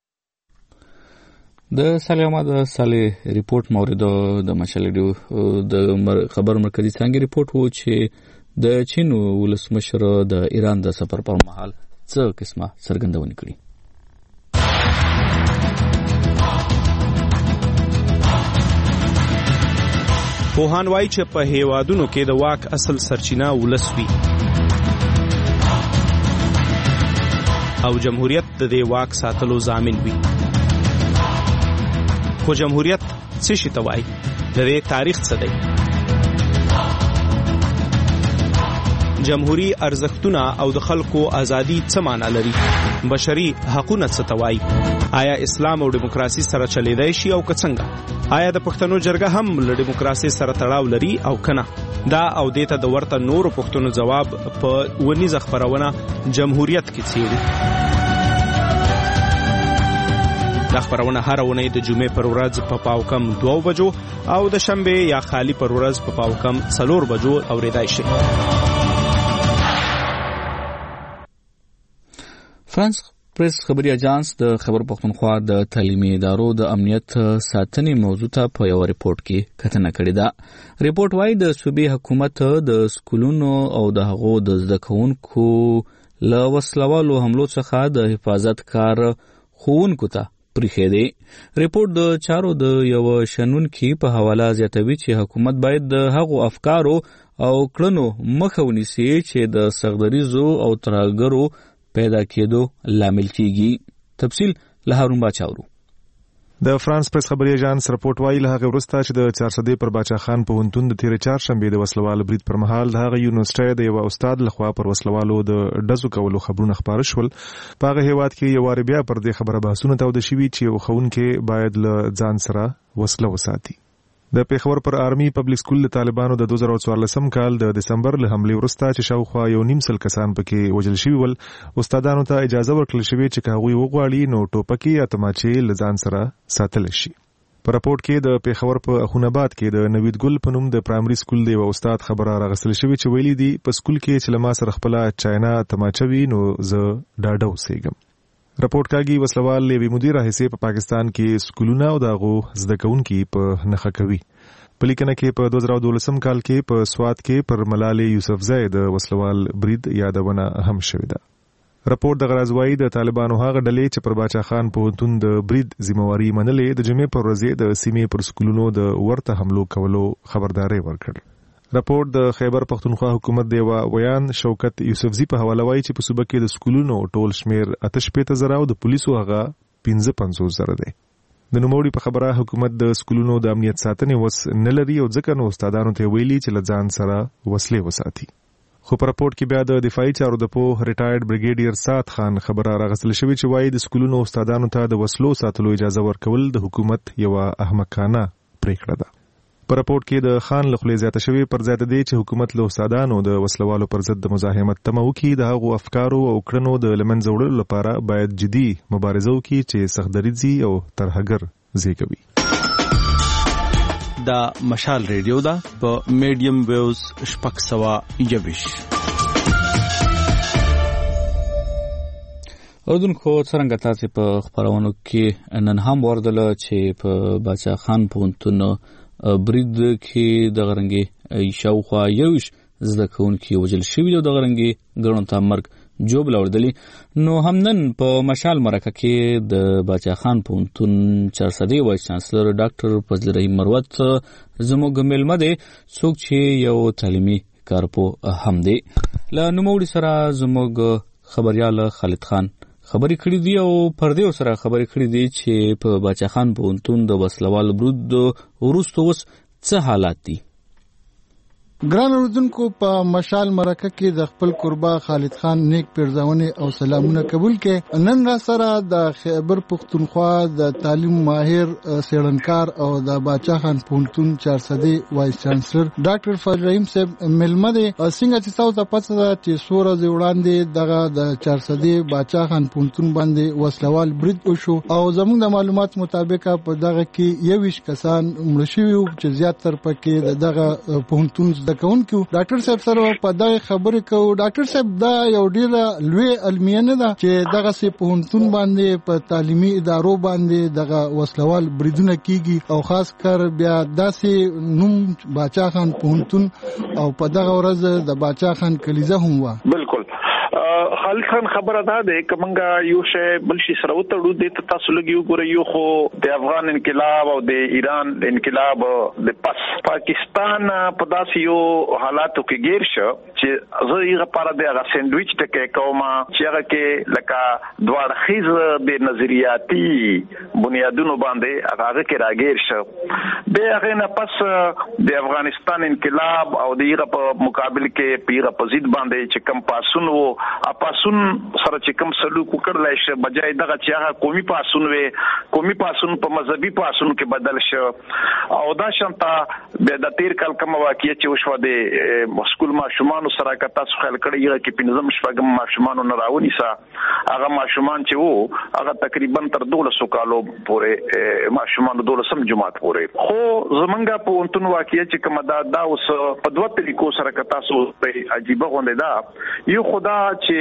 د سلیما د سالې ریپورت مورد د مشالډیو د خبر مرکزی څنګه ریپورت وو چې د چین ولسمشر د ایران د سفر پر مهال څه قسمه څرګندونه کړې. پوهان وایي چې په هیوادونو کې د واک اصل سرچینه ولس وي او جمهوریت د دې واک ساتلو ضامن وي. خو جمهوریت څه شي ته وایي؟ د دې تاریخ څه دی؟ جمهوری ارزښتونه او د خلکو ازادي څه معنا لري؟ بشري حقوقونه څه ته وایي؟ آیا اسلام او دیموکراسي سره چلیدای شي او که څنګه؟ آیا د پښتنو جرګه هم له دیموکراسي سره تړاو لري او کنه؟ دا او دیته د ورته نورو پښتنو جواب په ونیزه خبرونه جمهوریت کې څیړي. دا خبرونه هر ونې د جمعې پر ورځ په پاو کم دوه بجو او د شنبه یا خالی پر ورځ په پاو کم څلور بجو اوریدای شي. فرانس پریس خبري اژانس د خبر پښتونخوا د تعلیمي ادارو د امنیت ساتنې موضوع ته په یو ریپورت کې کتنه کړې ده. ریپورت وايي د صوبې حکومت د سکولونو او د هغو د زده کوونکو له وسلوالو حملو څخه د حفاظت کار ښوونکو ته پریښی دی. ریپورت د چارو د یو شنونکي په حواله زیاتوي چې حکومت باید د هغو افکارو او کړنو مخه ونیسي چې د سختدریزو او ترهګرو پیدا کېدو لامل کیږي. تفصیل له هارون باچاورو. د فرانس پریس خبري اژانس رپورت وايي له هغه وروسته چې د چارسدې پر باچا خان پوهنتون د تیر چهارشنبه د وسلوال برید پر مهال د هغه یونیورسيټي د یو استاد لخوا پر وسلوالو د ډزو کولو خبرونه خبره شول. په هغه هیواد کې یو وار بیا پر دې خبره بحثونه تاوده شوي چې یو ښوونکی باید له ځان سره وسله وساتي. د پیښور پر آرمي پبلک سکول د طالبانو د دوه زره څوارلسم کال د دسمبر له حملې وروسته چې شاوخوا یو نیم سل کسان پکې وژل شوي ول، استادانو ته اجازه ورکړل شوې چې که هغوی وغواړي نو ټوپکې یا تماچې له ځان سره ساتلی شي. په راپورټ کې د پیښور په اخوناباد کې د نوید ګل په نوم د پرایمري سکول د یو استاد خبره راغستل شوې چې ویلي دي په سکول کې چې له ما سره خپله چاینا تماچه وي نو زه ډاډه اوسېږم. راپورټ کاږي وسلوال یوې مودې راهیسې په پاکستان کې سکولونه او د هغو زده کوونکي په نښه کوي. په لیکنه کې په دوه زره دولسم کال کې په سوات کې پر ملالۍ یوسفزۍ د وسلوال برید یادونه هم شوې ده. راپورټ د غرض وايي د طالبانو هغه ډلې چې پر باچا خان پوهنتون د برید ذمہواري منلې د جمعې پر ورځ د سیمې پر سکولونو د ورته حملو کولو خبرداري ورکړه. راپورټ د خیبر پختونخوا حکومت دی ویان شوکت یوسفزی په حواله وايي چې په صوبه کې د سکولونو ټول شمیر آتش پېته زره او د پولیسو هغه پنځه پنځوس زره دی. د نوموړي په خبره حکومت د سکولونو د امنیت ساتنې وس نه لري او ځکه نو استادانو ته ویلي چې له ځان سره وسلې وساتي. خو په راپورټ کې بیا د دفاعي چارو د پوه ریټایرډ بریګیډیر سات خان خبره راغستل شوې چې وايي د سکولونو استادانو ته د وسلو ساتلو اجازه ورکول د حکومت یو احمقانه پریکړه ده. په راپورټ کې د خان له خولې زیاته شوې پر ځای د دې چې حکومت له استادانو د وسلوالو پر ضد د مزاحمت تمه وکړي د هغو افکارو او کړنو د له منځه وړلو لپاره باید جدي مبارزه وکړي چې سختدریځي او ترهګر زیږوي. دا مشال ریډیو دا په میډیم ویوز شپږ سوه یویش. اردوونکو څرنګه تاسې په خپرونو کې نن هم وردله چې په باچا خان پوهنتون برید کې دغه رنګې شاوخوا یویش زده کوونکي وژل شوي دي او دغه رنګې ګڼو ته مرګ جوبله اورېدلي. نو هم نن په مشال مرکه کې د باچا خان پوهنتون چارسدې وایس چانسلر ډاکټر فضل رحیم مروت زموږ میلمه دی، څوک چې یو تعلیمي کارپوه هم دی. له نوموړي سره زموږ خبریال خالد خان خبرې کړې دي او پردې سره خبرې کړې دي چې په باچا خان پوهنتون د وسلوال برود وروسته اوس څه حالات دي. ګران اردوونکو، په مشال مرکه کې د خپل قربا خالد خان نیک پیرزاونې او سلامونه قبول کړي. نن را سره د خیبر پختونخوا د تعلیم ماهر سیړنکار او د باچا خان پوهنتون چارسدې وایس چانسلر ډاکټر فضل رحیم صاحب ملمه دي. څنګه چې تاسو ته پته ده چې څو ورځې وړاندې دغه د چارسدې باچا خان پوهنتون باندې وسلوال برید وشو او زموږ د معلومات مطابق په دغه کې یویش کسان مړه شوي وو چې زیاتره پکې دغه پوهنتون د کوونکو. ډاکټر صاحب سره په دغه خبرې کوو. ډاکټر صاحب دا یو ډیره لوی علمیه نه ده چې دغه سي پوهنتون باندې په تعلیمي ادارو باندې دغه وسلوال بریدونه کیږي او خاص کر بیا داسې نوم باچا خان پوهنتون او په دغه ورځ د باچا خان کلیزه هم و. بالکل خالد خان خبره ده د کومنګا یو شی بل شي سره وتړو د تاسو لګي وګورئ. یو خو د افغان انقلاب او د ایران د انقلاب د پس پاکستان په داسې یو حالاتو کې گیر شو چې زه یې لپاره د هغه سینډویچ ټکه کومه چې هغه کې لکه دوه خیز د نظریاتي بنیادونو باندې هغه کې راګیر شو. د هغه نه پس د افغانستان انقلاب او د هغه په مقابل کې پیغه پزید باندې چې کم پاسون وو اپاسون سره چې کوم سلوک وکړلای شي بجای دغه چې هغه قومي پاسون وي قومي پاسون په مذهبي پاسون کې بدل شو. او دا شانته د تیر کال کوم واقعي چې وشو د مسکول ماشومان سره کته خل کړي کې پنځم شپږم ماشومان نه راونی سا هغه ماشومان چې وو هغه تقریبا تر دولس کالو پورې ماشومان دولسم جماعت پورې. خو زمونږه په انتون واقعي چې کوم دا دا اوس په دوه طریقو سره کته سو په عجیب غونډه ده. یو خدا چې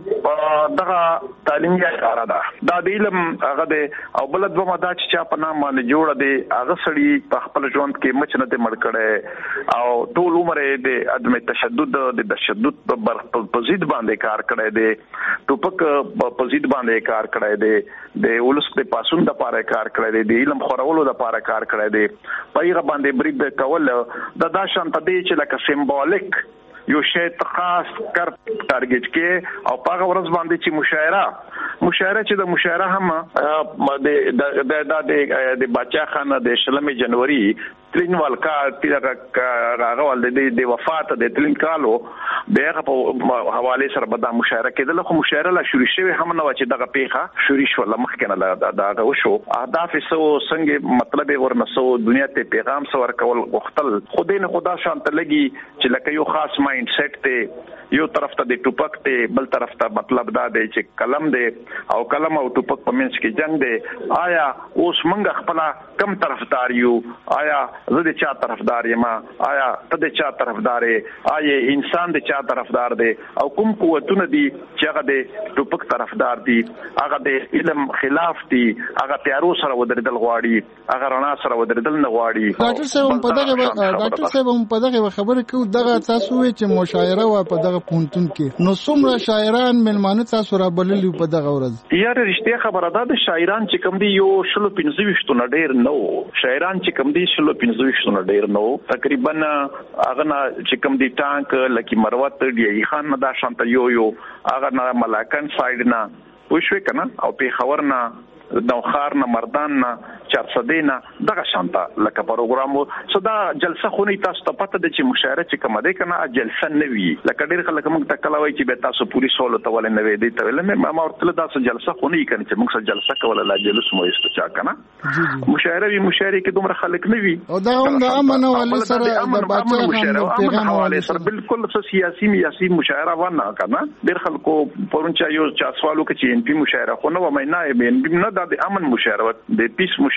دغه تعلیمي اداره ده دا د علم هغه د او بل دوه ماده چې په نام باندې جوړه دي هغه سړي په خپل ژوند کې مچ نه مړ کړي او ټول عمر د عدم تشدد د تشدد په ضد باندې کار کړي دي ټوپک په ضد باندې کار کړي دي د ولس د پاسون د پاره کار کړي دي د علم خورولو د پاره کار کړي دي پیغه باندې برید کول د داشان ته دي چې لکه سمبولیک یو شی خاص کر ټارګټ کې او په ورځ باندې چې مشاعره مشاعره چې د مشاعره هم د د د د باچا خان د شلمې جنوري تلینوال کا هغه ول د د وفات د تلین کالو دغه په حواله سره به د مشاعره کېدل. خو مشاعره لا شروع شوه هم نو چې دغه پیخه شروع شو لمخکنه دا دا وشو اهداف سو څنګه مطلب ورنسو دنیا ته پیغام سو ورکول وختل خدای نه خدا شانت لګي چې لکه یو خاص مایند سیټ ته یو طرف ته د ټوپک ته بل طرف ته مطلب دا دی چې قلم دی او قلم او ټوپک په منځ کې جنگ دی. آیا اوس موږ خپل کم طرفدار یو؟ آیا زه د چا طرفدار یم؟ آیا ته د چا طرفدار یې؟ آیا انسان د چا طرفدار دی؟ او کوم قوتونه دي چې هغه د ټوپک طرفدار دي هغه د علم خلاف دي هغه تیارو سره ودرېدل غواړي هغه رڼا سره ودرېدل نه غواړي. ډاکټر صاحب په دغه ډاکټر صاحب په دغه خبره کوي دغه تاسو چې مشاعره و په دغه پونتون کې نو څومره شاعران ملمانه تاسو را بللی په دغه ورځ؟ یاره رښتیا خبره ده د شاعران چې کوم دي یو شلو پنځه ویشت نه ډیر نو شاعران چې کوم دي شلو پنځه ویشت نه ډیر نو تقریبا هغه نه چې کوم دي ټانک لکه مروت دی خان نه دا شانت یو یو هغه نه ملاکن سایډ نه پوښوي کنه او په خبر نه نوخار نه مردان نه چارسدې نه دغه شانته لکه پروګرام صدا جلسه خو نه تاسو ته پته ده چې مشاعره چې کوم ده کنه جلسه نه وي لکه ډیر خلک موږ ته کلاوي چې به تاسو پولیس ولته ولې نه وي دي ته ولې ما ورته تاسو جلسه خو نه کنه چې موږ سره جلسه کوله لا جلوس مو است چا کنه مشاعره وی مشاعره کې دومره خلک نه وي او دا هم د امن ولې سره د باچا خان پیغام ولې سره بالکل سیاسي میاسي مشاعره ونه کنه ډیر خلکو پرونچا یو چا سوالو کې چې ان پی مشاعره خو نه و مې نه ان پی نه د امن مشاعره د پیس مشاعره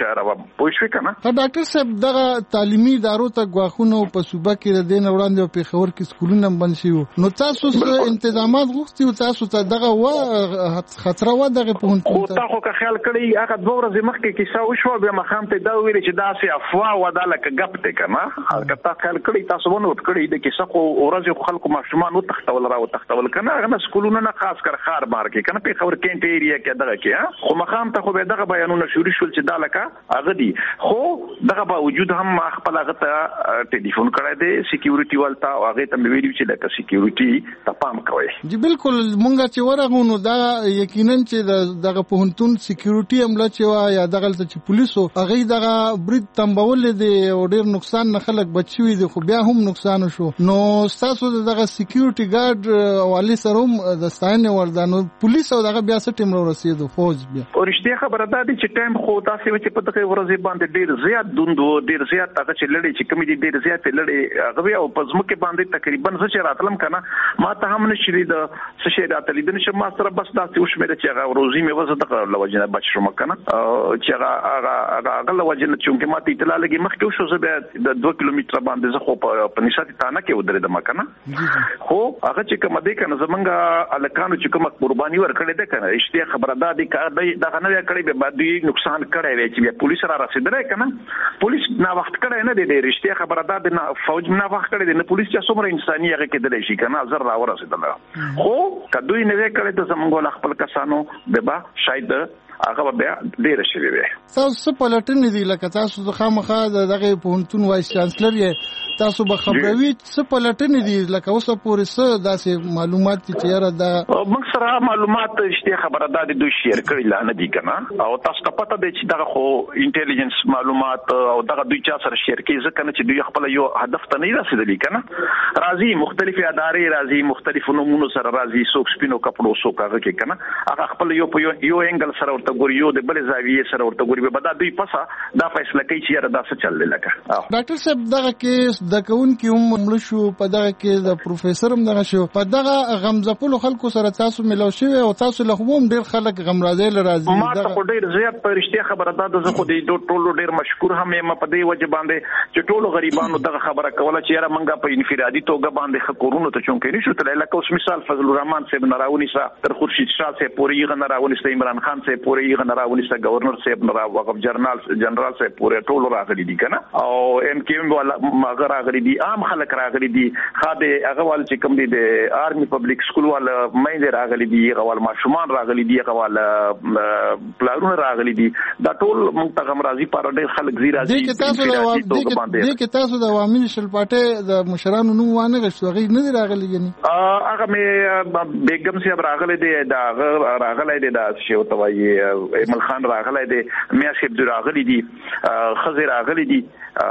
راوم پوه شو کنه. ډاکټر صاحب دغه تعلیمي ادارو ته غواخونه په صوبه کې د دین وړاندې په خبر کې سکولونه بند شي نو تاسو انتظامات غوښتي او تاسو ته دغه وا خطر و دغه په هون خو تاسو که خیال کړی هغه دوه ورځې مخکې کیسه وشو بیا مخام ته دا ویل چې دا سي افوا و دا لکه غپ ته کنه هغه تاسو خیال کړی تاسو ونه وټ کړی د کیسه خو ورځ خلکو ماشومان او تختول راو تختول کنه هغه سکولونه نه خاص کر خار بار کې کنه په خبر کینټ ایریا کې دغه کې خو مخام ته خو به دغه بیانونه شروع شول چې دا لکه هغه دي خو دغه باوجود هم خپل هغه ته ټلیفون کړی دی سکیورټي والتا هغه ته ویلو چې لکه سکیورټي ته پام کوي. جی بالکل مونږه چې ورغو نو دا یقینا چې دغه پهونتون سکیورټي عمله چې وا یا دغه چې پولیسو هغه دغه برید تنبول دي او ډیر نقصان نه خلک بچوي دي خو بیا هم نقصان شو نو تاسو دغه سکیورټي ګارد والی سره هم د ستاینه وردانو پولیس او دغه بیا ستیم رو رسیدو فوج بیا ورشته خبره ده چې ټایم خو تاسو چې په دغه ورځې باندې ډیر زیات دوندو ډیر زیات هغه چې لړۍ چې کمی دي ډیر زیات لړۍ هغه او په ځمکه باندې تقریبا څه راتلم کنه ما ته هم نشری د څه شي راتلې د نشه ما سره بس تاسو وشمه چې هغه روزي مې وزه دغه لوجنه بچ شوم کنه چې هغه هغه هغه لوجنه چې ما ته اطلاع لګي مخکې شو زه به د دوه کیلومتر باندې زه خو په نشاط تانه کې ودرې د مکنه خو هغه چې کوم دې کنه زمونږه الکانو چې کوم قرباني ورکړې ده کنه اشتیا خبره ده د کار دغه نه کړې به بعد نقصان کړی وي چې پولیس را رسیدلای کنه پولیس نا وخت کړی نه دی د اشتیا خبره ده د فوج نه وخت کړی د پولیس چې څومره انساني هغه کې دلې شي کنه زر را ورسېدل خو کدوې نه کړی ته زمونږ خپل کسانو به با شاید هغه بیا ډیر شي وي تاسو په لټنې دی لکه تاسو د خامخا دغه پونتون وایس چانسلر یې تاسو به خبروي څه په لټنې دی لکه اوسه پورې څه داسې معلومات چې یاره دا موږ سره معلومات شته خبره ده د دوی شیر کړی لا نه دي کنه او تاسو ته پته دی چې دغه خو انټيليجنس معلومات او دغه دوی چا سره شیر کوي ځکه نه چې دوی خپل یو هدف ته نه رسیدلی کنه راځي مختلفه ادارې راځي مختلفو نمونو سره راځي څوک سپینو کپړو څوک هغه کې کنه هغه خپل یو په یو انګل سره ورته ګوري یو د بل زاویې سره ورته ګوري به دا دوی پسا دا فیصله کوي چې یاره دا څه چل لکه ډاکټر صاحب دغه کیس د کون کې هم مړ شو په دغه کې د پروفیسور هم دغه شو په دغه غمزپلو خلکو سره تاسو ملو شوی او تاسو له هم ډیر خلک غمرازي لراځي ما ته ډیر زیات پرشته خبره ده زه خو دې ټولو ډیر مشکور هم یم په دې وجه باندې چې ټولو غریبانو دغه خبره کوله چې یاره منګه په انفرادي توګه باندې خکورونو ته چونکې نشو تل لکه اوس مثال فضل الرحمن صاحب نراونی سا تر خورشید شاه صاحب پوری یغ نراونی سا عمران خان صاحب پوری یغ نراونی سا گورنر صاحب نرا وقف جنرال جنرال صاحب پوری ټولو راغلي دي کنه او ام کیو ام والا ماغه راغلي دي عام خلک راغلي دي خاده هغه وال چې کوم دي د آرمي پبلک سکول وال مې راغلي دي هغه وال ماشومان راغلي دي هغه وال پلارونه راغلي دي دا ټول منتغم راځي پر ډېر خلک زی راځي دي تاسو د دې کې تاسو د عوامي شل پټه د مشرانو نوم وانه غشتو غي نه راغلي یعنی هغه مې بیگم صاحب راغلي دي دا راغلي دي دا شی او توي ایمل خان راغلي دي میا صاحب راغلي دي خزر راغلي دي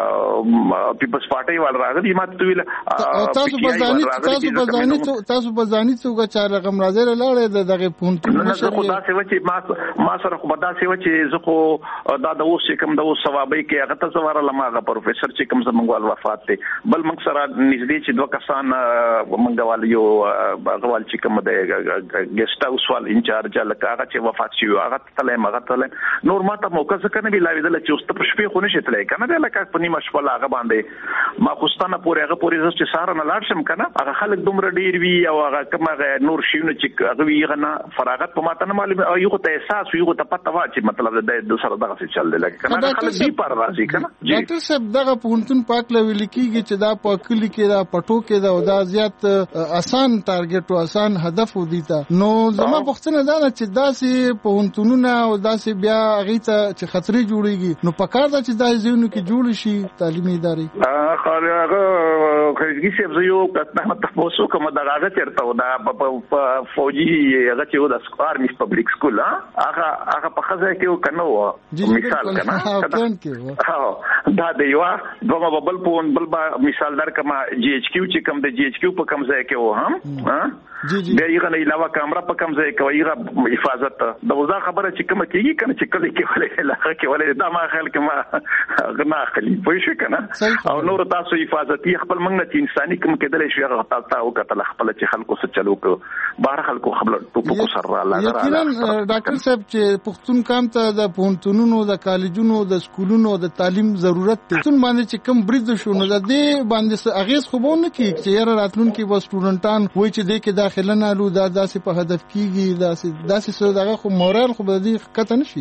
پیپلز پارټي وال راغلي ما ته ویل تاسو بزانی تاسو بزانی تاسو بزانی څنګه چا رقم راځي لاړې دغه پونت نشه خدا سي و چې ما ما سره خو بدا سي و چې زه خو دا د اوس کوم د اوس ثوابي کې هغه ته زواره لماغه پروفیسور چې کوم زمونږ وفات ته بل موږ سره نږدې چې دوه کسان موږ والي یو غوال چې کوم د ګیسټ هاوس وال انچارج لکه هغه چې وفات شي هغه تله مغه تله نور ما ته موقع څه کنه ویلا ویل چې اوس ته پښې خو نشي تلای کنه لکه په نیمه شپه هغه باندې ما خوستانه پورې هغه پورې چې ساره نه لاړ شم کنه هغه خلک دومره ډیر وی او هغه کومه نور شیونه چې هغه وی غنه فراغت په ماته نه معلوم یو ته احساس یو ته پته وا چې مطلب د سره دغه څه چل دی لکه کنه خلک دی پر راځي کنه ډاکټر صاحب دغه پونتون پاک لوي لیکيږي چې دا په کلی کې دا پټو کې دا او دا زیات آسان ټارګټ او آسان هدف ودی تا نو زما پوښتنه دا چې داسې پونتونونه او داسې بیا هغه ته چې خطرې جوړيږي نو پکار دا چې دای زینو کې جوړ شي تعلیمي ادارې ا هغه خرجګي څه یو کته تاسو کوم دا هغه چرته دا په فوجي هغه چې د آرمي پبلک سکول هغه هغه په خزه کې کنه مثال کنه دا دی یو دغه بل په بل مثال در کما جی ایچ کیو چې کوم د جی ایچ کیو په کوم ځای کې و هم بیا یې غنه علاوه کیمرا په کم ځای کوي یې حفاظت د وزا خبره چې کوم کیږي کنه چې کله کې ولې لغه کې ولې دا ما خیال کې ما غنا خلی پوه شو کنه او نور تاسو حفاظتي خپل موږ نه انساني کوم کېدل شي هغه تاسو او کتل خپل چې خلکو څه چلو کو بهر خلکو خپل ټوپکو سره الله یقینا ډاکټر صاحب چې پښتون کام ته د پونتونونو د کالجونو د سکولونو د تعلیم ضرورت دی څون باندې چې کم برید شو نو د دې باندې اغیز خو بونه کی چې یاره راتلونکي و سټوډنټان وای چې دې کې داخله نه لو دا داسې په هدف کیږي داسې داسې څه دغه خو مورال خو به دې کته نشي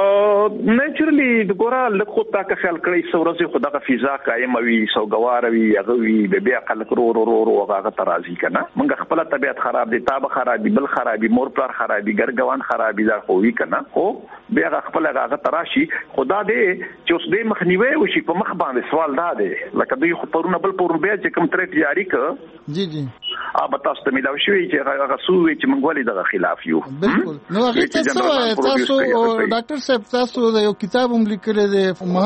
نیچرلی د ګورا لکه تا که خیال کړی سورزي خو دغه فضا قائم وي سوګوار وي هغه وي به بیا خلک رو رو رو هغه ترازی کنه موږ خپل طبيعت خراب دي تاب خراب دي بل خراب دي مور پلار خراب دي ګرګوان خراب دي دا خو وی کنه خو بیا خپل هغه تراشي خدا دې چې اوس دې مخنیوي وشي په مخ باندې سوال دا دی لکه دوی خو پرونه بل پرون بیا چې کوم ترټ جاری ک جی جی اب تاسو ته ملاوي شوی چې هغه سوې چې موږ ولې دغه خلاف یو بالکل نو هغه تاسو تاسو ډاکټر صاحب تاسو یو کتاب هم لیکل دی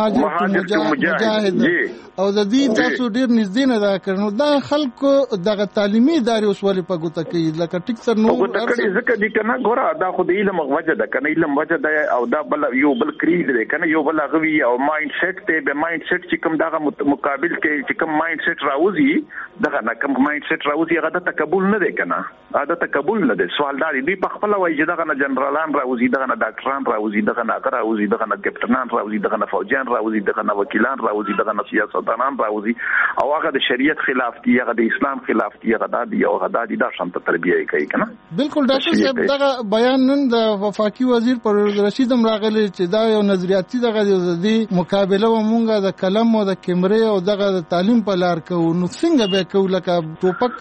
مهاجر مجاهد او د دې تاسو ډیر نږدې نه دا کړنو دا خلکو دغه تعلیمي ادارې اوس ولې په ګوته کې لکه ټیک سر نو ګوته ځکه دي کنه ګوره دا خو د علم وجه ده کنه علم وجه ده او دا بل یو بل کریډ دی کنه یو بل غوي او مایند سیټ ته به مایند سیټ چې کوم دغه مقابل کې چې کوم مایند سیټ راوځي دغه نه کوم مایند سیټ راوځي هغه د تقبل نه دی کنه دا تقبل نه دی سوال دا دی په خپل وایي چې دغه نه جنرالان راوځي دغه نه ډاکټران راوځي دغه نه اگر راوځي دغه نه کپټنان راوځي دغه نه فوجیان راوځي دغه نه وکیلان راوځي دغه نه سیاستدانان راوځي او هغه د شریعت خلاف دی هغه د اسلام خلاف دی هغه د یو هغه د شانت تربیه کوي کنه بالکل ډاکټر صاحب دغه بیان نن د وفاقي وزیر پر رشید راغلی چې دا یو نظریاتي دغه د مقابله ومونږه د کلم او د کیمرې او دغه د تعلیم په لار کو نو څنګه به کو لکه ټوپک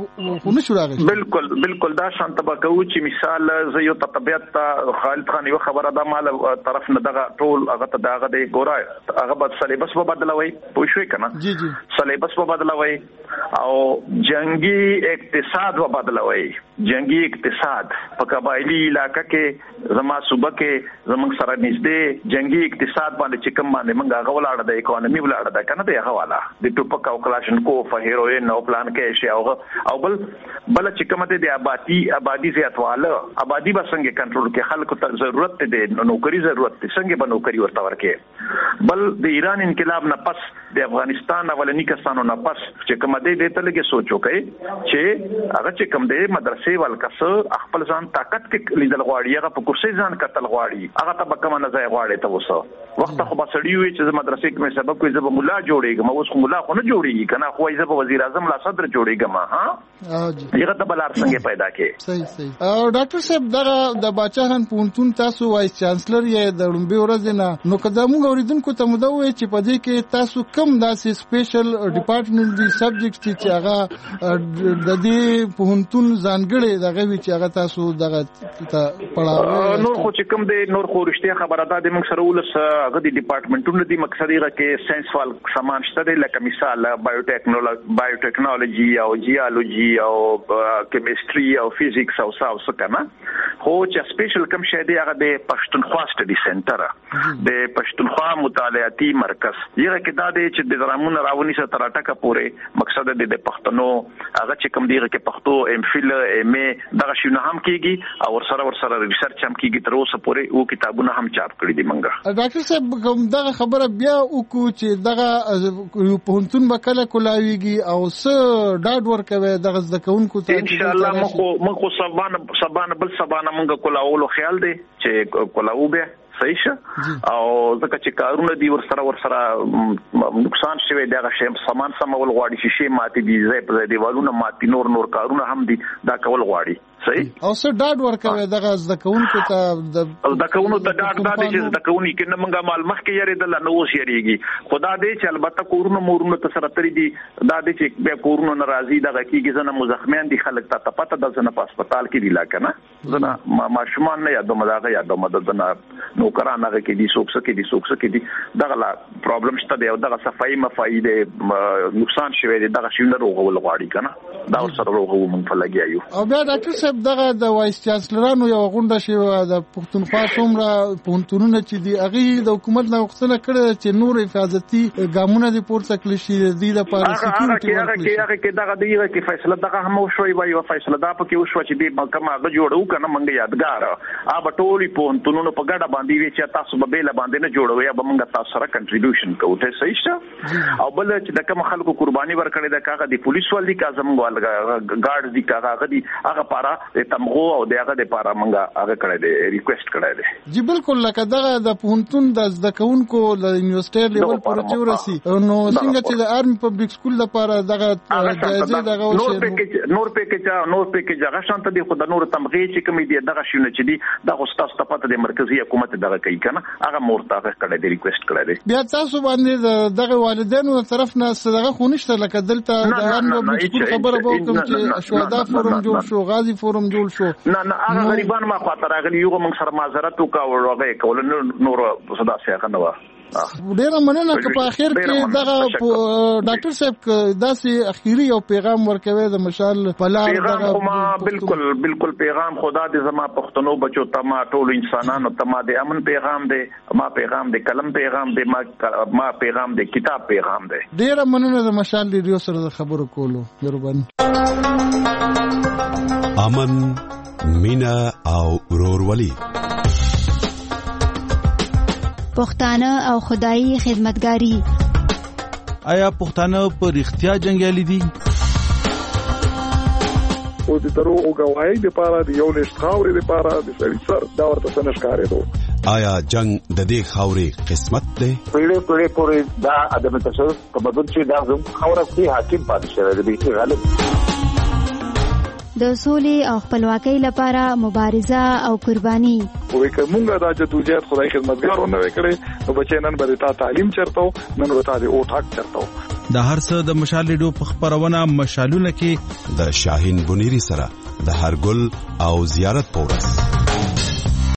خو نشو راغلی بالکل بالکل دا شانت به کو چې مثال زه یو طبيعت خالد خان یو خبره ده مال طرف نه دغه ټول هغه ته دغه دی ګورای هغه بد سلیبس په بدلوي پوه شوې کنه جی جی سلیبس په بدلوي او جنگي اقتصاد په بدلوي جنگي اقتصاد په قبایلی علاقې کې زما صوبه کې زمونږ سره نږدې جنگي اقتصاد باندې چې کوم باندې موږ هغه ولاړ د اکانومي ولاړ د کنه د هغه والا د ټوپک او کلاشنکو په هیروین او پلان کې شي او او بل بل چې کوم ته د آبادی آبادی زیاتواله آبادی به څنګه کنټرول کې خلکو ته ضرورت دی نوکری ضرورت دی څنګه به نوکری ورته ورکې بل د ایران انقلاب نه پس د افغانستان اولنی کسانو نه پس چې کوم دې دې ته لګي سوچو کوي چې هغه چې کوم دې مدرسې ولکس خپل ځان طاقت کې لیدل غواړي هغه په کرسي ځان کتل غواړي هغه ته به کوم نه ځای غواړي ته وسه وخت خو به سړی وي چې مدرسې کې مې سبق کوي زه به مولا جوړېږم اوس خو مولا خو نه جوړېږي کنه خو یې زه به وزیر اعظم لا صدر جوړېږم ها هغه ته بلار څنګه پیدا کې صحیح صحیح او ډاکټر صاحب دا د باچا خان پونتون تاسو وایس چانسلر یې د لومبي ورځ نه نو کله موږ اوریدونکو ته مو دا وایي چې په دې کې تاسو کم داسې سپیشل ډپارټمنټ دی سبجیکټ چې هغه د دې پونتون ځانګړي دغه وی چې هغه تاسو دغه پړاو نور خو چې کوم دی نور خو رښتیا خبره ده د موږ سره ولس هغه د ډپارټمنټونو دی مقصد یې کې ساينس وال سامان شته دی لکه مثال بایوټیکنالوژي بایوټیکنالوژي او جیولوژي او کیمستري او فزیکس او ساوس کنه خو چې سپیشل کوم شی دی هغه د پښتونخوا سټډي سنټر د پښتونخوا مطالعاتي مرکز یغه کې دا دی چې د درامون راونی سره تراټکه پورې مقصد د پښتنو هغه چې کوم دیغه کې پښتو ام فل ام ا دغه شنو هم کیږي او سره ور سره ریسرچ هم کیږي تر اوسه پورې او کتابونه هم چاپ کړي دي منګه ډاکټر صاحب کوم دغه خبره بیا وکړو چې دغه پونتون بکله کولاویږي او څه ډاډ ورکوي دغه ځکهونکو ته ان شاء الله مخ مخ سبانه سبانه بل سبانه منګه کولاولو خیال دی چې کولاو به صحیح شه او ځکه چې کارونه دی ور سره ور سره نقصان شوی دغه شی سامان سمول غواړي چې شی ماتي دي زې په دیوالونو ماتي نور نور کارونه هم دي دا کول غواړي صحیح او څه ډاډ ورکوي دغه ځکهونکو ته د ځکهونو ته ډاډ دا دي چې ځکهونی کې نه منګه مال مخ کې یری د نو شریږي خدا دې چې البته کورونو مورونو ته سره تری دي دا دې چې به کورونو ناراضي دغه کېږي زنه مزخمین دي خلک ته پته د زنه په هسپتال کې دی لا کنه زنه ماشومان نه یادو مداغه یادو مدد نه نوکران هغه کې دي سوکس کې دي سوکس کې دي دغه لا پرابلم شته دی او دغه صفائی مفاید نقصان شوی دی دغه شینه روغول غواړي کنه دا سره روغو مونږ په لګیایو او بیا ډاکټر صاحب صاحب دغه د وایس چانسلرانو یو غونډه شوه د پښتونخوا څومره پوهنتونونه چې دي هغه د حکومت نه غوښتنه کړې چې نور حفاظتي ګامونه دي پورته کړل شي د دې لپاره سکیورټي هغه کې هغه کې دغه دیغه کې فیصله دغه هم وشوي وایي فیصله دا پکې وشو چې دې کومه هغه جوړو کنه منګ یادګار ا بټولي پوهنتونونو په ګډه باندې وی چې تاسو به بیل باندې نه جوړوي یا به موږ تاسو سره کنټریبیوشن کوو ته صحیح شه او بل چې د کوم خلکو قرباني ورکړي د کاغه د پولیس ول دي کا زموږ ګارد دي کاغه دي هغه پارا تمغو او دغه د پارا منګه هغه کړی دی ریکوست کړی دی جی بالکل لکه دغه د پوهنتون د زدکونکو د یونیورسيټي لیول پر چورسي نو څنګه چې د آرمي پبلک سکول لپاره دغه جایزه دغه نور پکې نور پکې نور پکې هغه شانت دي خو د نور تمغي چې کوم دي دغه شونه چې دي د استاد تپته د مرکزی حکومت دغه کوي کنه هغه مورته کړی دی ریکوست کړی دی بیا تاسو باندې دغه والدینو طرف نه صدقه خونښت لکه دلته د آرمي پبلک سکول خبره به کوم چې شهدا فورم جوړ شو غازی فورم جوړ شو نه نه هغه غریبان ما خاطر راغلی یو موږ سره معذرت وکاو هغه کول نور صدا سیاغه نه و ډیره مننه چې په اخر کې دغه ډاکټر صاحب داسې اخیری یو پیغام ورکوي د مشال پلار دغه بالکل بالکل پیغام خدا دې زما پښتنو بچو تما ټول انسانانو تما د امن پیغام دی ما پیغام دی کلم پیغام دی ما ما پیغام دی کتاب پیغام دی ډیره مننه د مشال ریډیو سره خبرو کولو مهرباني امن مینا او ورورولي پښتانه او خدایي خدمتګاری آیا پښتانه په اړتیا جنگیالي دي او د درو او غواړي د پاره د یو لښت خاورې د پاره د سړي سر دا ورته څنګه ښکارې دو آیا جنگ د دې خاورې قسمت ده پیړې پیړې پورې دا ادم تصوف تمدن چې دا زم خاورې کې حاکم پاتې شوی دی غالب د سولې او خپلواکۍ لپاره مبارزه او قرباني وې کومه دا چې توجیهات خدای خدمتګارونه وکړي نو بچی نن به تا تعلیم چرته نن وتا دی او ټاک چرته د هر څه د مشال ریډیو په خبرونه مشالونه کې د شاهین بنيري سره د هر ګل او زیارت پورس